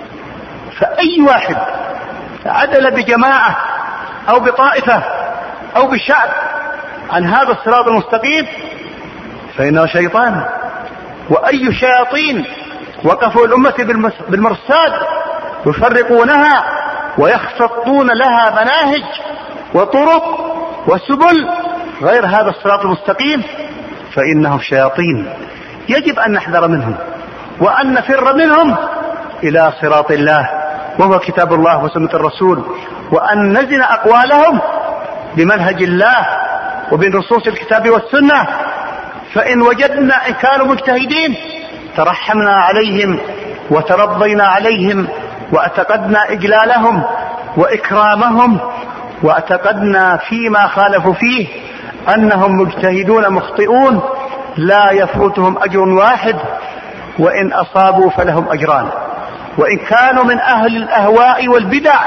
Speaker 3: فأي واحد عدل بجماعة أو بطائفة أو بشعب عن هذا الصراط المستقيم فإنه شيطان. وأي شياطين وقفوا الأمة بالمرصاد يفرقونها ويخططون لها مناهج وطرق وسبل غير هذا الصراط المستقيم فإنهم شياطين، يجب أن نحذر منهم وأن نفر منهم إلى صراط الله وهو كتاب الله وسنة الرسول، وأن نزن أقوالهم بمنهج الله وبنصوص الكتاب والسنة. فإن وجدنا إن كانوا مجتهدين ترحمنا عليهم وترضينا عليهم واعتقدنا إجلالهم وإكرامهم، واعتقدنا فيما خالفوا فيه أنهم مجتهدون مخطئون لا يفوتهم أجر واحد، وإن أصابوا فلهم أجران. وإن كانوا من أهل الأهواء والبدع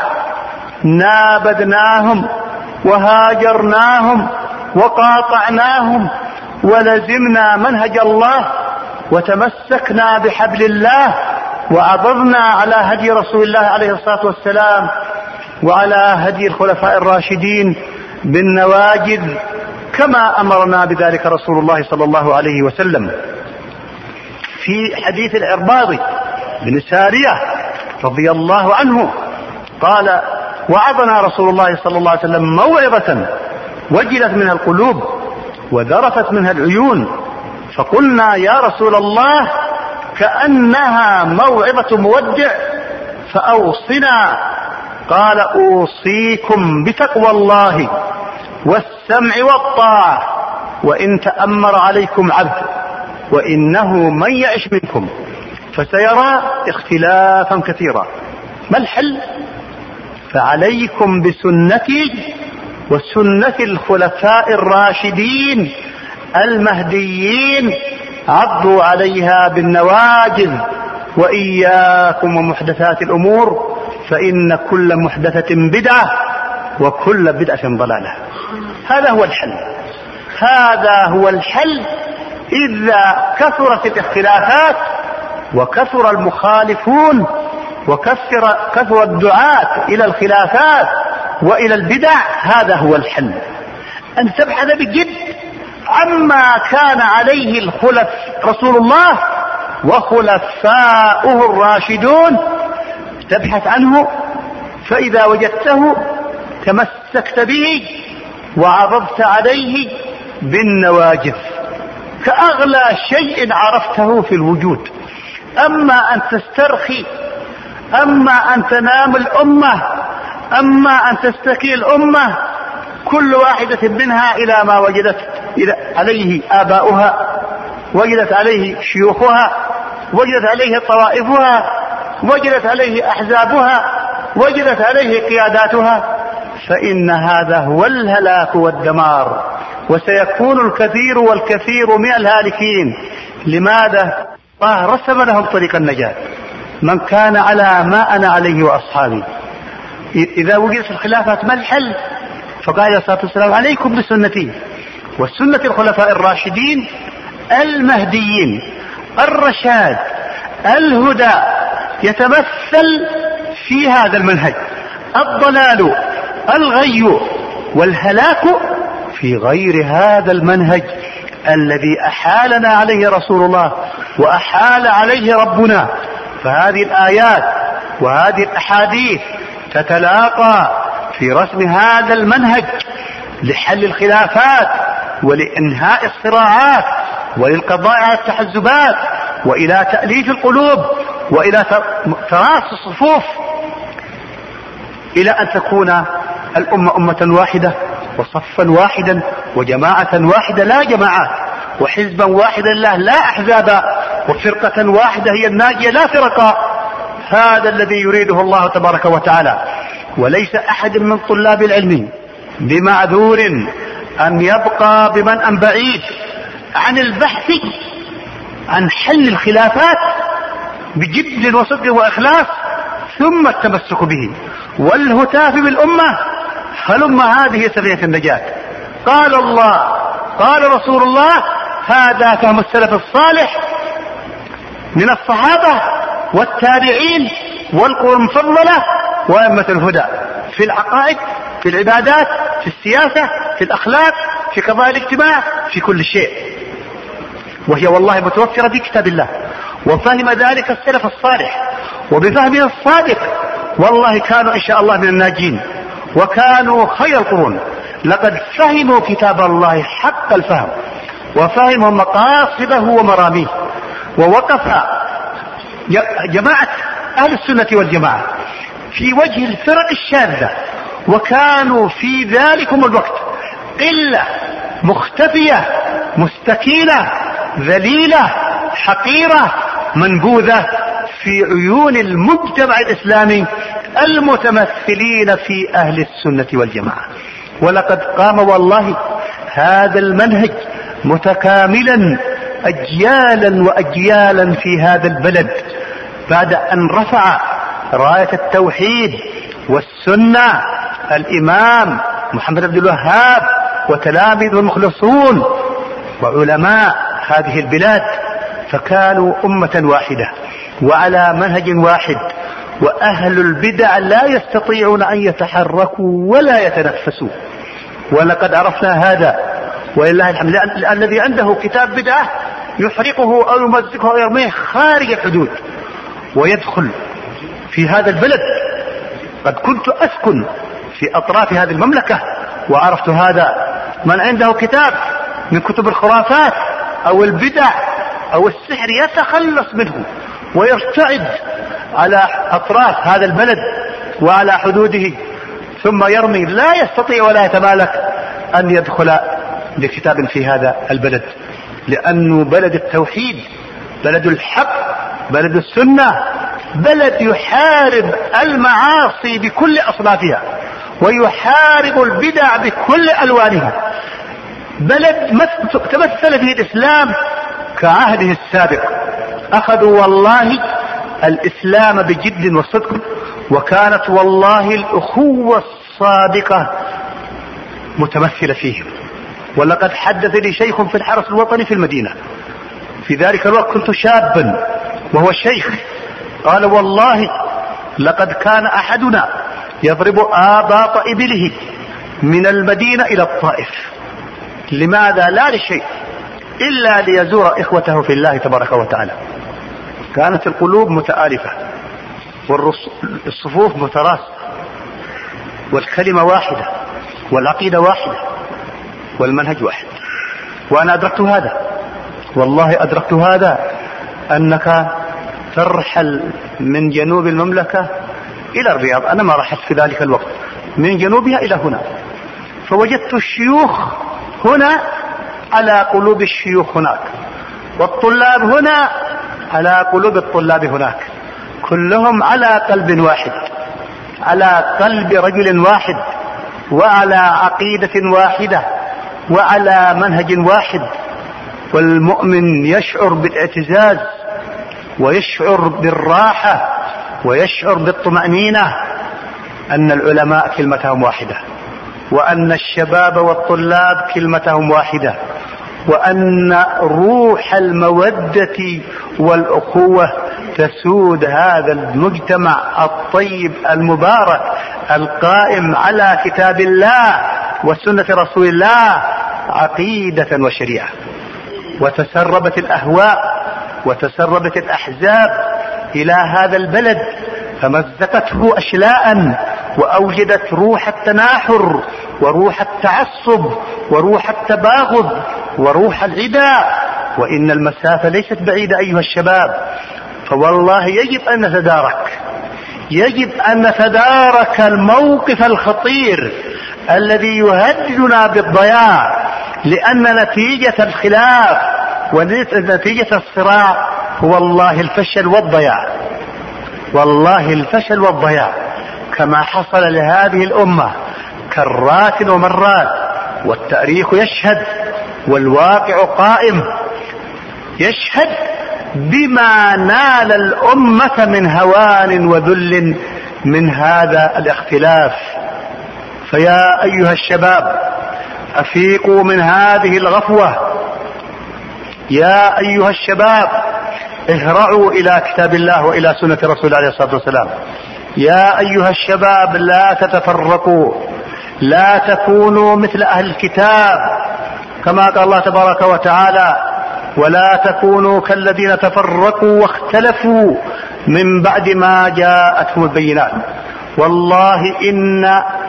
Speaker 3: نابذناهم وهاجرناهم وقاطعناهم ولزمنا منهج الله وتمسكنا بحبل الله وعضضنا على هدي رسول الله عليه الصلاة والسلام وعلى هدي الخلفاء الراشدين بالنواجذ كما أمرنا بذلك رسول الله صلى الله عليه وسلم. في حديث العرباض بن سارية رضي الله عنه قال: وعظنا رسول الله صلى الله عليه وسلم موعظة وجلت منها القلوب وذرفت منها العيون، فقلنا: يا رسول الله كأنها موعظة مودع فأوصنا. قال: أوصيكم بتقوى الله والسمع والطاعة وإن تأمر عليكم عبد وإنه من يعش منكم فسيرى اختلافا كثيرا. ما الحل؟ فعليكم بسنتي وسنة الخلفاء الراشدين المهديين عضوا عليها بالنواجذ، وإياكم ومحدثات الأمور فإن كل محدثة بدعة وكل بدعة ضلالة. هذا هو الحل، هذا هو الحل. إذا كثرت الاختلافات وكثر المخالفون وكثر كثر الدعاة إلى الخلافات وإلى البدع، هذا هو الحل، أن تبحث بجد عما كان عليه الخلف رسول الله وخلفاؤه الراشدون تبحث عنه، فإذا وجدته تمسكت به وعضبت عليه بالنواجذ كأغلى شيء عرفته في الوجود. أما أن تسترخي، أما أن تنام الأمة، أما أن تستكي الأمة، كل واحدة منها إلى ما وجدت عليه آباؤها، وجدت عليه شيوخها، وجدت عليه طوائفها، وجدت عليه أحزابها، وجدت عليه قياداتها، فإن هذا هو الهلاك والدمار، وسيكون الكثير والكثير من الهالكين. لماذا؟ الله رسم لهم طريق النجاة. من كان على ما أنا عليه وأصحابي. إذا وجدت الخلافات ما الحل؟ فقال عليه الصلاة والسلام: عليكم بسنتي والسنة الخلفاء الراشدين المهديين الرشاد الهدى. يتمثل في هذا المنهج. الضلال الغي والهلاك في غير هذا المنهج الذي أحالنا عليه رسول الله وأحال عليه ربنا. فهذه الآيات وهذه الأحاديث تتلاقى في رسم هذا المنهج لحل الخلافات ولإنهاء الصراعات وللقضاء على التحزبات وإلى تأليف القلوب وإلى تراص الصفوف، إلى أن تكون الأمة أمة واحدة وصفا واحدا وجماعة واحدة لا جماعات، وحزبا واحدا لا لا أحزابا، وفرقة واحدة هي الناجية لا فرقا. هذا الذي يريده الله تبارك وتعالى. وليس أحد من طلاب العلم بمعذور أن يبقى بمنأ بعيد عن البحث عن حل الخلافات بجد وصدق وإخلاص، ثم التمسك به والهتاف بالأمة. هلم هذه سبيل النجاة. قال الله، قال رسول الله، هذا فهم السلف الصالح من الصحابة والتابعين والقرون المفضلة وأئمة الهدى في العقائد، في العبادات، في السياسة، في الأخلاق، في قضايا الاجتماع، في كل شيء. وهي والله متوفرة في كتاب الله. وفهم ذلك السلف الصالح، وبفهمه الصادق والله كانوا إن شاء الله من الناجين، وكانوا خير القرون. لقد فهموا كتاب الله حق الفهم، وفهموا مقاصده ومراميه، ووقف جماعة أهل السنة والجماعة في وجه الفرق الشاذة، وكانوا في ذلكم الوقت قلة مختفية مستكينة ذليلة حقيرة منبوذة في عيون المجتمع الإسلامي المتمثلين في أهل السنة والجماعة. ولقد قام والله هذا المنهج متكاملا أجيالا وأجيالا في هذا البلد بعد أن رفع راية التوحيد والسنة الإمام محمد بن الوهاب وتلاميذه المخلصون وعلماء هذه البلاد، فكانوا أمة واحدة وعلى منهج واحد. وأهل البدع لا يستطيعون أن يتحركوا ولا يتنفسوا، ولقد عرفنا هذا ولله الحمد. الذي عنده كتاب بدعة يحرقه أو يمزقه أو يرميه خارج الحدود ويدخل في هذا البلد. قد كنت أسكن في أطراف هذه المملكة وعرفت هذا. من عنده كتاب من كتب الخرافات أو البدع أو السحر يتخلص منه ويرتعد على أطراف هذا البلد وعلى حدوده، ثم يرمي، لا يستطيع ولا يتمالك أن يدخل لكتاب في هذا البلد، لأنه بلد التوحيد، بلد الحق، بلد السنة، بلد يحارب المعاصي بكل أصنافها ويحارب البدع بكل ألوانها، بلد تمثل فيه الإسلام كعهده السابق. أخذوا والله الإسلام بجد وصدق، وكانت والله الأخوة الصادقة متمثلة فيهم. ولقد حدث لي شيخ في الحرس الوطني في المدينة في ذلك الوقت، كنت شابا وهو شيخ، قال والله لقد كان أحدنا يضرب آباط إبله من المدينة إلى الطائف. لماذا؟ لا لشيء إلا ليزور إخوته في الله تبارك وتعالى. كانت القلوب متآلفة والصفوف متراصة والكلمة واحدة والعقيدة واحدة والمنهج واحد. وأنا أدركت هذا، والله أدركت هذا، أنك ترحل من جنوب المملكة إلى الرياض. أنا ما رحلت في ذلك الوقت من جنوبها إلى هنا، فوجدت الشيوخ هنا على قلوب الشيوخ هناك، والطلاب هنا على قلوب الطلاب هناك، كلهم على قلب واحد، على قلب رجل واحد، وعلى عقيدة واحدة، وعلى منهج واحد. والمؤمن يشعر بالاعتزاز ويشعر بالراحة ويشعر بالطمأنينة أن العلماء كلمتهم واحدة، وأن الشباب والطلاب كلمتهم واحدة، وأن روح المودة والأخوة تسود هذا المجتمع الطيب المبارك القائم على كتاب الله وسنة رسول الله عقيدة وشريعة. وتسربت الأهواء وتسربت الأحزاب إلى هذا البلد فمزقته أشلاء، وأوجدت روح التناحر وروح التعصب وروح التباغض وروح العداء. وإن المسافة ليست بعيدة أيها الشباب، فوالله يجب أن نتدارك، يجب أن نتدارك الموقف الخطير الذي يهددنا بالضياع، لأن نتيجة الخلاف ونتيجة الصراع هو والله الفشل والضياع، والله الفشل والضياع، كما حصل لهذه الأمة كرات ومرات، والتاريخ يشهد والواقع قائم يشهد بما نال الأمة من هوان وذل من هذا الاختلاف. فيا أيها الشباب أفيقوا من هذه الغفوة، يا أيها الشباب اهرعوا إلى كتاب الله وإلى سنة رسول الله عليه الصلاة والسلام. يا أيها الشباب لا تتفرقوا، لا تكونوا مثل أهل الكتاب كما قال الله تبارك وتعالى: ولا تكونوا كالذين تفرقوا واختلفوا من بعد ما جاءتهم البينات. والله إن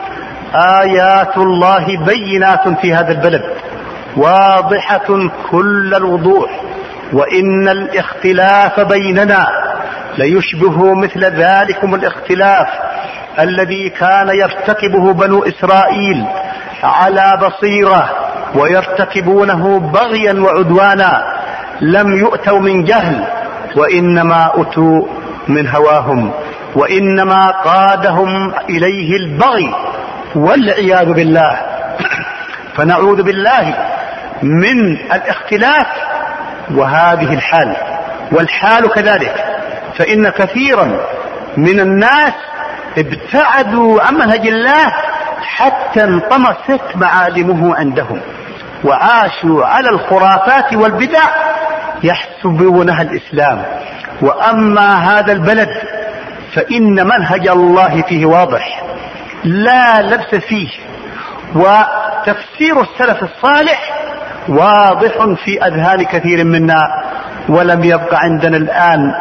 Speaker 3: آيات الله بينات في هذا البلد واضحة كل الوضوح، وإن الاختلاف بيننا ليشبه مثل ذلكم الاختلاف الذي كان يرتكبه بنو إسرائيل على بصيرة ويرتكبونه بغيا وعدوانا، لم يؤتوا من جهل وإنما أتوا من هواهم، وإنما قادهم إليه البغي والعياذ بالله. فنعوذ بالله من الاختلاف وهذه الحال. والحال كذلك، فإن كثيرا من الناس ابتعدوا عن منهج الله حتى انطمست معالمه عندهم، وعاشوا على الخرافات والبدع يحسبونها الإسلام. وأما هذا البلد فإن منهج الله فيه واضح لا لبس فيه، وتفسير السلف الصالح واضح في أذهان كثير منا، ولم يبقى عندنا الآن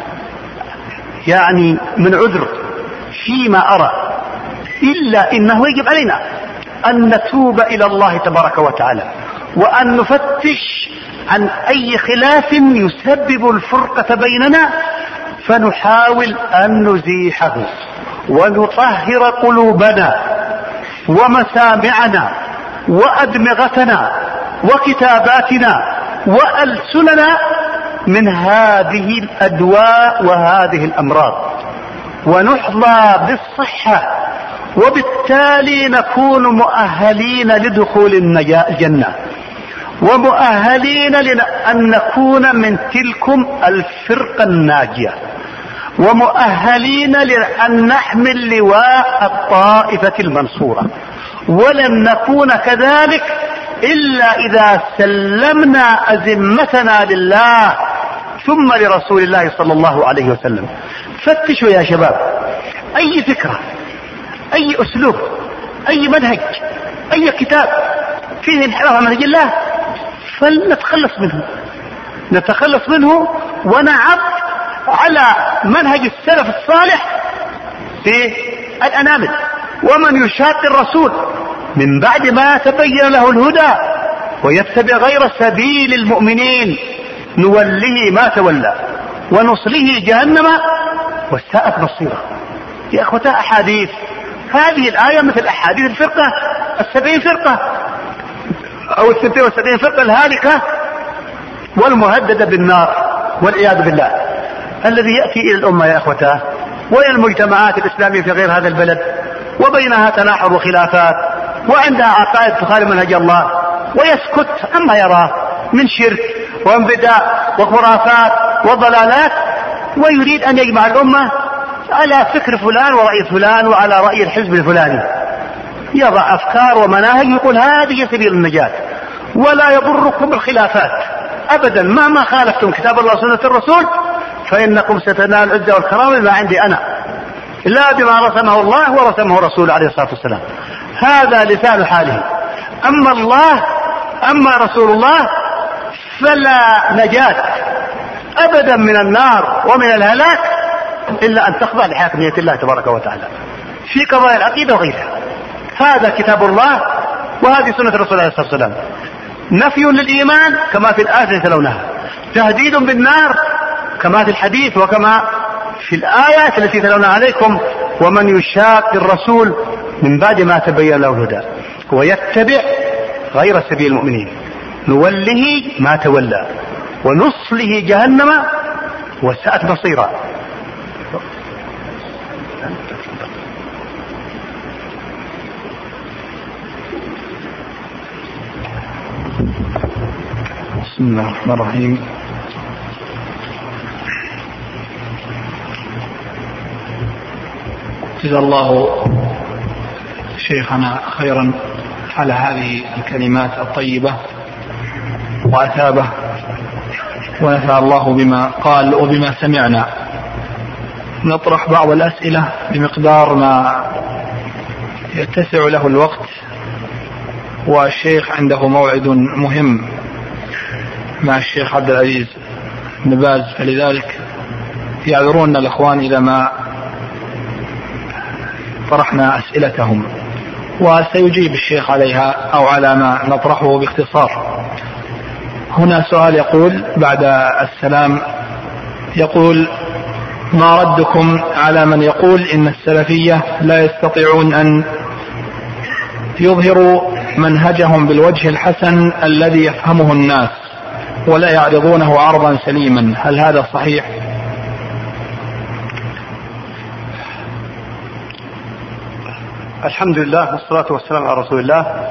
Speaker 3: يعني من عذر فيما أرى، إلا إنه يجب علينا أن نتوب إلى الله تبارك وتعالى، وأن نفتش عن أي خلاف يسبب الفرقة بيننا، فنحاول أن نزيحه ونطهر قلوبنا ومسامعنا وأدمغتنا وكتاباتنا وألسننا من هذه الأدواء وهذه الأمراض، ونحظى بالصحة، وبالتالي نكون مؤهلين لدخول الجنة، ومؤهلين لأن نكون من تلكم الفرقة الناجية، ومؤهلين لأن نحمل لواء الطائفة المنصورة. ولن نكون كذلك إلا إذا سلمنا أزمتنا لله ثم لرسول الله صلى الله عليه وسلم. فتشوا يا شباب أي فكرة، أي أسلوب، أي منهج، أي كتاب فيه انحراف عن منهج الله فلنتخلص منه، نتخلص منه ونعض على منهج السلف الصالح في الأنامل. ومن يشاق الرسول من بعد ما تبين له الهدى ويتبع غير سبيل المؤمنين نوله ما تولى ونصله جهنم وساءت مصيره. يا أخوتها أحاديث، هذه الآية مثل أحاديث الفرقة السبعين فرقة أو الستين والسبعين فرقة الهالكة والمهددة بالنار والعياذ بالله، الذي يأتي إلى الأمة يا أخوتها وإلى المجتمعات الإسلامية في غير هذا البلد، وبينها تناحر وخلافات، وعندها عقائد تخالف منهج الله، ويسكت عما يراه من شرك ومن بدع وخرافات وضلالات، ويريد أن يجمع الأمة على فكر فلان ورأي فلان وعلى رأي الحزب الفلاني. يضع أفكار ومناهج يقول هذه سبيل النجاة، ولا يضركم الخلافات أبدا مهما خالفتم كتاب الله وسنة الرسول، فإنكم ستنال العزة والكرامة بما عندي أنا، لا بما رسمه الله ورسمه رسوله عليه الصلاة والسلام. هذا لسان حاله. أما الله أما رسول الله فلا نجاة أبدا من النار ومن الهلاك إلا أن تخضع لحاكمية الله تبارك وتعالى في قضايا العقيدة وغيرها. هذا كتاب الله وهذه سنة الرسول عليه الصلاة والسلام. نفي للإيمان كما في الآية تلونها، تهديد بالنار كما في الحديث وكما في الآيات التي تلونها عليكم. ومن يشاق الرسول من بعد ما تبين له الهدى ويتبع غير سبيل المؤمنين نوله ما تولى ونصله جهنم وساءت مصيرا.
Speaker 2: بسم الله الرحمن الرحيم. جزا الله شيخنا خيرا على هذه الكلمات الطيبة وأثابه، ونفع الله بما قال وبما سمعنا. نطرح بعض الأسئلة بمقدار ما يتسع له الوقت، والشيخ عنده موعد مهم مع الشيخ عبد العزيز بن باز، فلذلك يعذرون الأخوان إذا ما طرحنا أسئلتهم، وسيجيب الشيخ عليها أو على ما نطرحه باختصار. هنا سؤال يقول بعد السلام، يقول: ما ردكم على من يقول إن السلفية لا يستطيعون أن يظهروا منهجهم بالوجه الحسن الذي يفهمه الناس ولا يعرضونه عرضا سليما، هل هذا صحيح؟
Speaker 3: الحمد لله والصلاة والسلام على رسول الله.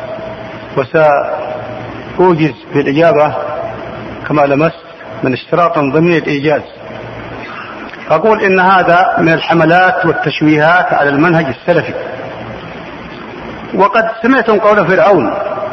Speaker 3: وسأوجز بالإجابة كما لمست من اشتراط ضمن الإيجاز. أقول إن هذا من الحملات والتشويهات على المنهج السلفي. وقد سمعتم قول فرعون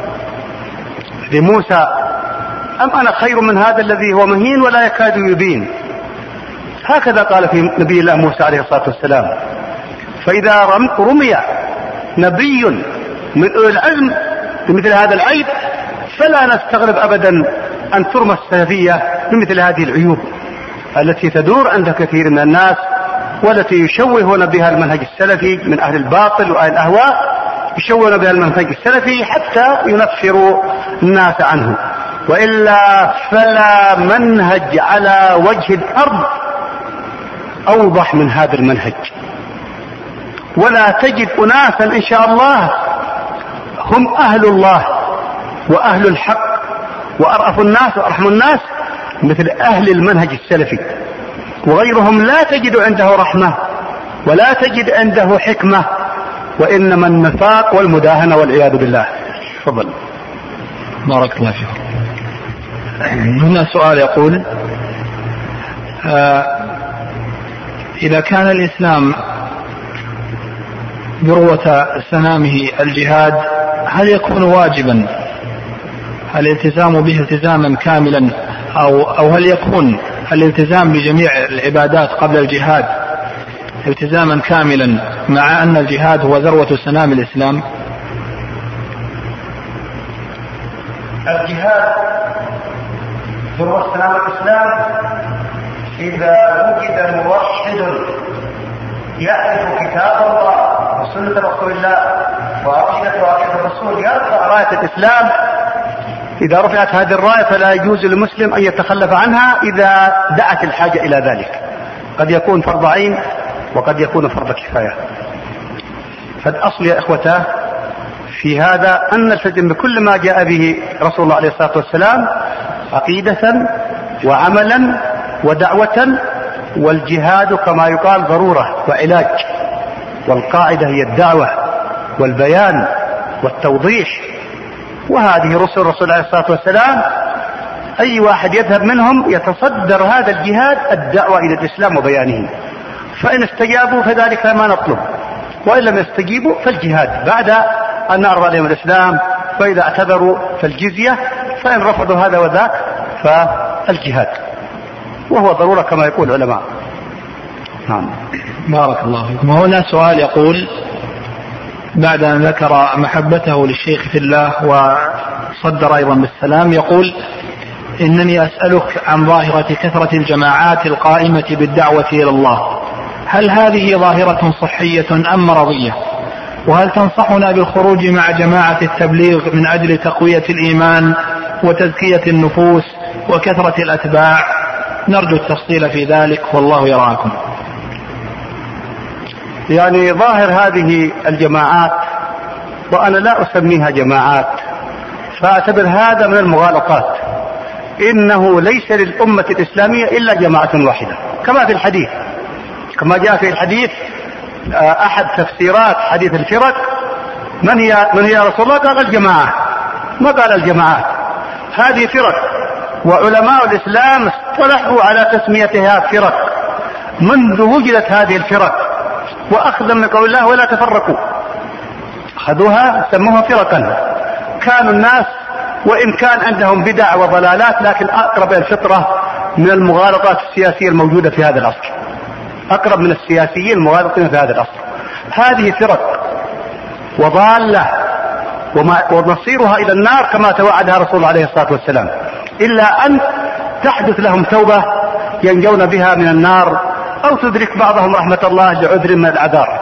Speaker 3: لموسى: أم أنا خير من هذا الذي هو مهين ولا يكاد يبين. هكذا قال في نبي الله موسى عليه الصلاة والسلام. فإذا رمي نبي من أولي العزم بمثل هذا العيب فلا نستغرب أبدا أن ترمى السلفية بمثل هذه العيوب التي تدور عند كثير من الناس، والتي يشوهون بها المنهج السلفي من أهل الباطل وأهل الأهواء، يشوهون بها المنهج السلفي حتى ينفروا الناس عنه. وإلا فلا منهج على وجه الأرض أوضح من هذا المنهج، ولا تجد أناسا إن شاء الله هم أهل الله وأهل الحق وأرأف الناس وأرحم الناس مثل أهل المنهج السلفي، وغيرهم لا تجد عنده رحمة ولا تجد عنده حكمة، وإنما النفاق والمداهنة والعياذ بالله. تفضل.
Speaker 2: بارك الله فيك. هنا سؤال يقول: آه إذا كان الإسلام ذروة سنامه الجهاد، هل يكون واجبا الالتزام به التزاما كاملا، أو, أو هل يكون الالتزام بجميع العبادات قبل الجهاد التزاما كاملا مع أن الجهاد هو ذروة سنام الإسلام؟
Speaker 3: الجهاد ذروة سنام الإسلام إذا وجد موحد يعرف كتاب الله وسنة رسول الله وعقيدة وعقيدة الرسول يرفع راية الإسلام، إذا رفعت هذه الراية فلا يجوز للمسلم أن يتخلف عنها إذا دعت الحاجة إلى ذلك. قد يكون فرض عين وقد يكون فرض كفاية. فالأصل يا إخوتاه في هذا أن نلتزم بكل ما جاء به رسول الله عليه الصلاة والسلام عقيدة وعملا ودعوة، والجهاد كما يقال ضرورة وعلاج، والقاعدة هي الدعوة والبيان والتوضيح. وهذه رسل الرسول عليه الصلاة والسلام أي واحد يذهب منهم يتصدر هذا الجهاد الدعوة إلى الإسلام وبيانه، فإن استجابوا فذلك ما نطلب، وإن لم يستجيبوا فالجهاد بعد أن نعرض عليهم الإسلام، فإذا اعتذروا فالجزية، فإن رفضوا هذا وذاك فالجهاد، وهو ضرورة كما يقول العلماء. نعم.
Speaker 2: بارك الله فيكم. هنا سؤال يقول: بعد أن ذكر محبته للشيخ في الله وصدر أيضا بالسلام، يقول: إنني أسألك عن ظاهرة كثرة الجماعات القائمة بالدعوة إلى الله، هل هذه ظاهرة صحية أم مرضية؟ وهل تنصحنا بالخروج مع جماعة التبليغ من أجل تقوية الإيمان وتزكية النفوس وكثرة الأتباع؟ نرجو التفصيل في ذلك والله يراكم.
Speaker 3: يعني ظاهر هذه الجماعات، وأنا لا أسميها جماعات، فأعتبر هذا من المغالطات. إنه ليس للأمة الإسلامية إلا جماعة واحدة كما في الحديث، كما جاء في الحديث أحد تفسيرات حديث الفرق: من هي من هي رسول الله؟ قال الجماعة، ما قال الجماعات. هذه فرق، وعلماء الإسلام اصطلحوا على تسميتها فرق منذ وجدت هذه الفرق، وأخذا من قول الله ولا تفرقوا، أخذوها سموها فرقا. كانوا الناس وإن كان عندهم بدع وضلالات لكن أقرب إلى الفطرة من المغالطات السياسية الموجودة في هذا العصر، أقرب من السياسيين المغالطين في هذا العصر. هذه فرق وضالة ومصيرها إلى النار كما توعدها رسول الله عليه الصلاة والسلام، إلا أن تحدث لهم توبة ينجون بها من النار، أو تدرك بعضهم رحمة الله لعذر من العذار.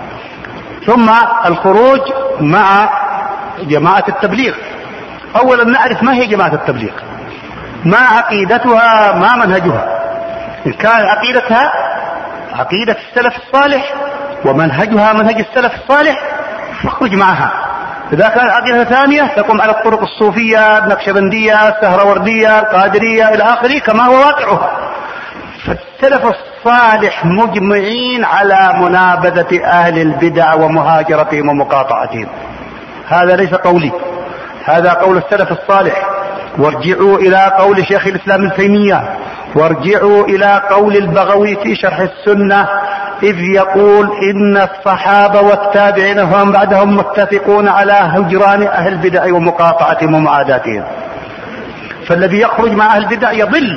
Speaker 3: ثم الخروج مع جماعة التبليغ. أولا نعرف ما هي جماعة التبليغ، ما عقيدتها، ما منهجها. إن كان عقيدتها عقيدة السلف الصالح ومنهجها منهج السلف الصالح فاخرج معها. إذا كان عقيدة ثانية تقوم على الطرق الصوفية، النقشبندية، السهروردية، القادرية إلى آخره كما هو واقعها. فالسلف الصالح مجمعين على منابذة أهل البدع ومهاجرتهم ومقاطعتهم. هذا ليس قولي، هذا قول السلف الصالح. وارجعوا إلى قول شيخ الإسلام ابن تيمية، وارجعوا إلى قول البغوي في شرح السنة إذ يقول: إن الصحابة والتابعين ومن بعدهم متفقون على هجران أهل البدع ومقاطعتهم ومعاداتهم. فالذي يخرج مع أهل البدع يضل،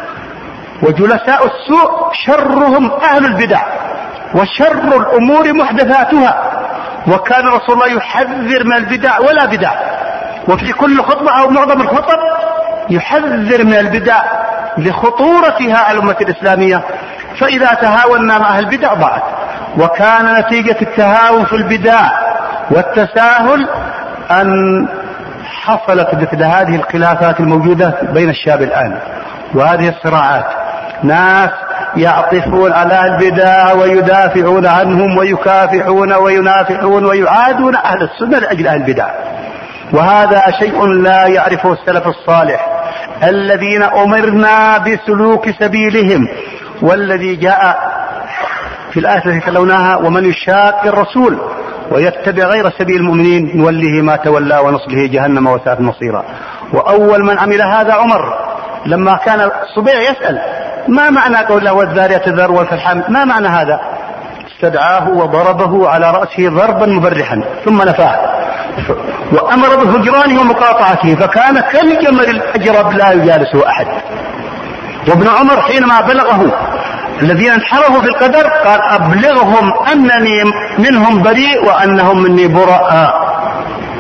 Speaker 3: وجلساء السوء شرهم أهل البدع، وشر الأمور محدثاتها. وكان رسول الله يحذر من البدع ولا بدع، وفي كل خطبة أو معظم الخطب يحذر من البدع لخطورتها على الأمة الإسلامية، فإذا تهاونا مع أهل البدع ضاعت. وكان نتيجة التهاون في البدع والتساهل أن حصلت مثل هذه الخلافات الموجودة بين الشباب الآن، وهذه الصراعات. ناس يعطفون على البدع ويدافعون عنهم ويكافحون وينافحون ويعادون أهل السنة لأجل أهل البدع، وهذا شيء لا يعرفه السلف الصالح الذين أمرنا بسلوك سبيلهم. والذي جاء في الآية التي تلوناها: ومن يشاق الرسول ويتبع غير سبيل المؤمنين نوله ما تولى ونصله جهنم وساءت مصيرا. وأول من عمل هذا عمر، لما كان الصبيع يسأل: ما معنى قوله والذاريات ذروا فالحامل؟ ما معنى هذا؟ استدعاه وضربه على رأسه ضربا مبرحا ثم نفاه، وأمر بهجرانه ومقاطعته، فكان كالجمل الأجرب لا يجالسه أحد. وابن عمر حينما بلغه الذين انحرفوا في القدر قال: أبلغهم أنني منهم بريء وأنهم مني براء.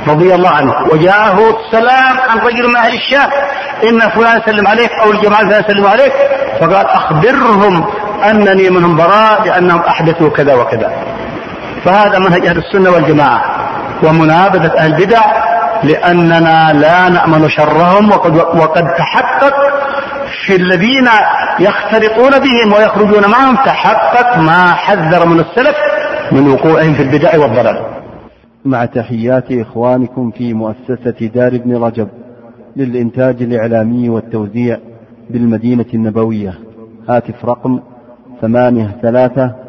Speaker 3: رضي الله عنه وجاءه السلام عن رجل من أهل الشام إن فلان سلم عليك أو الجماعة فلان سلم عليك، فقال أخبرهم أنني منهم براء لأنهم أحدثوا كذا وكذا. فهذا منهج أهل السنة والجماعة ومنابذة أهل البدع، لأننا لا نأمن شرهم، وقد, وقد تحقق في الذين يختلطون بهم ويخرجون معهم تحقق ما حذر من السلف من وقوعهم في البدع والضلال.
Speaker 1: مع تحيات إخوانكم في مؤسسة دار ابن رجب للإنتاج الإعلامي والتوزيع بالمدينة النبوية. هاتف رقم ثمانية ثلاثة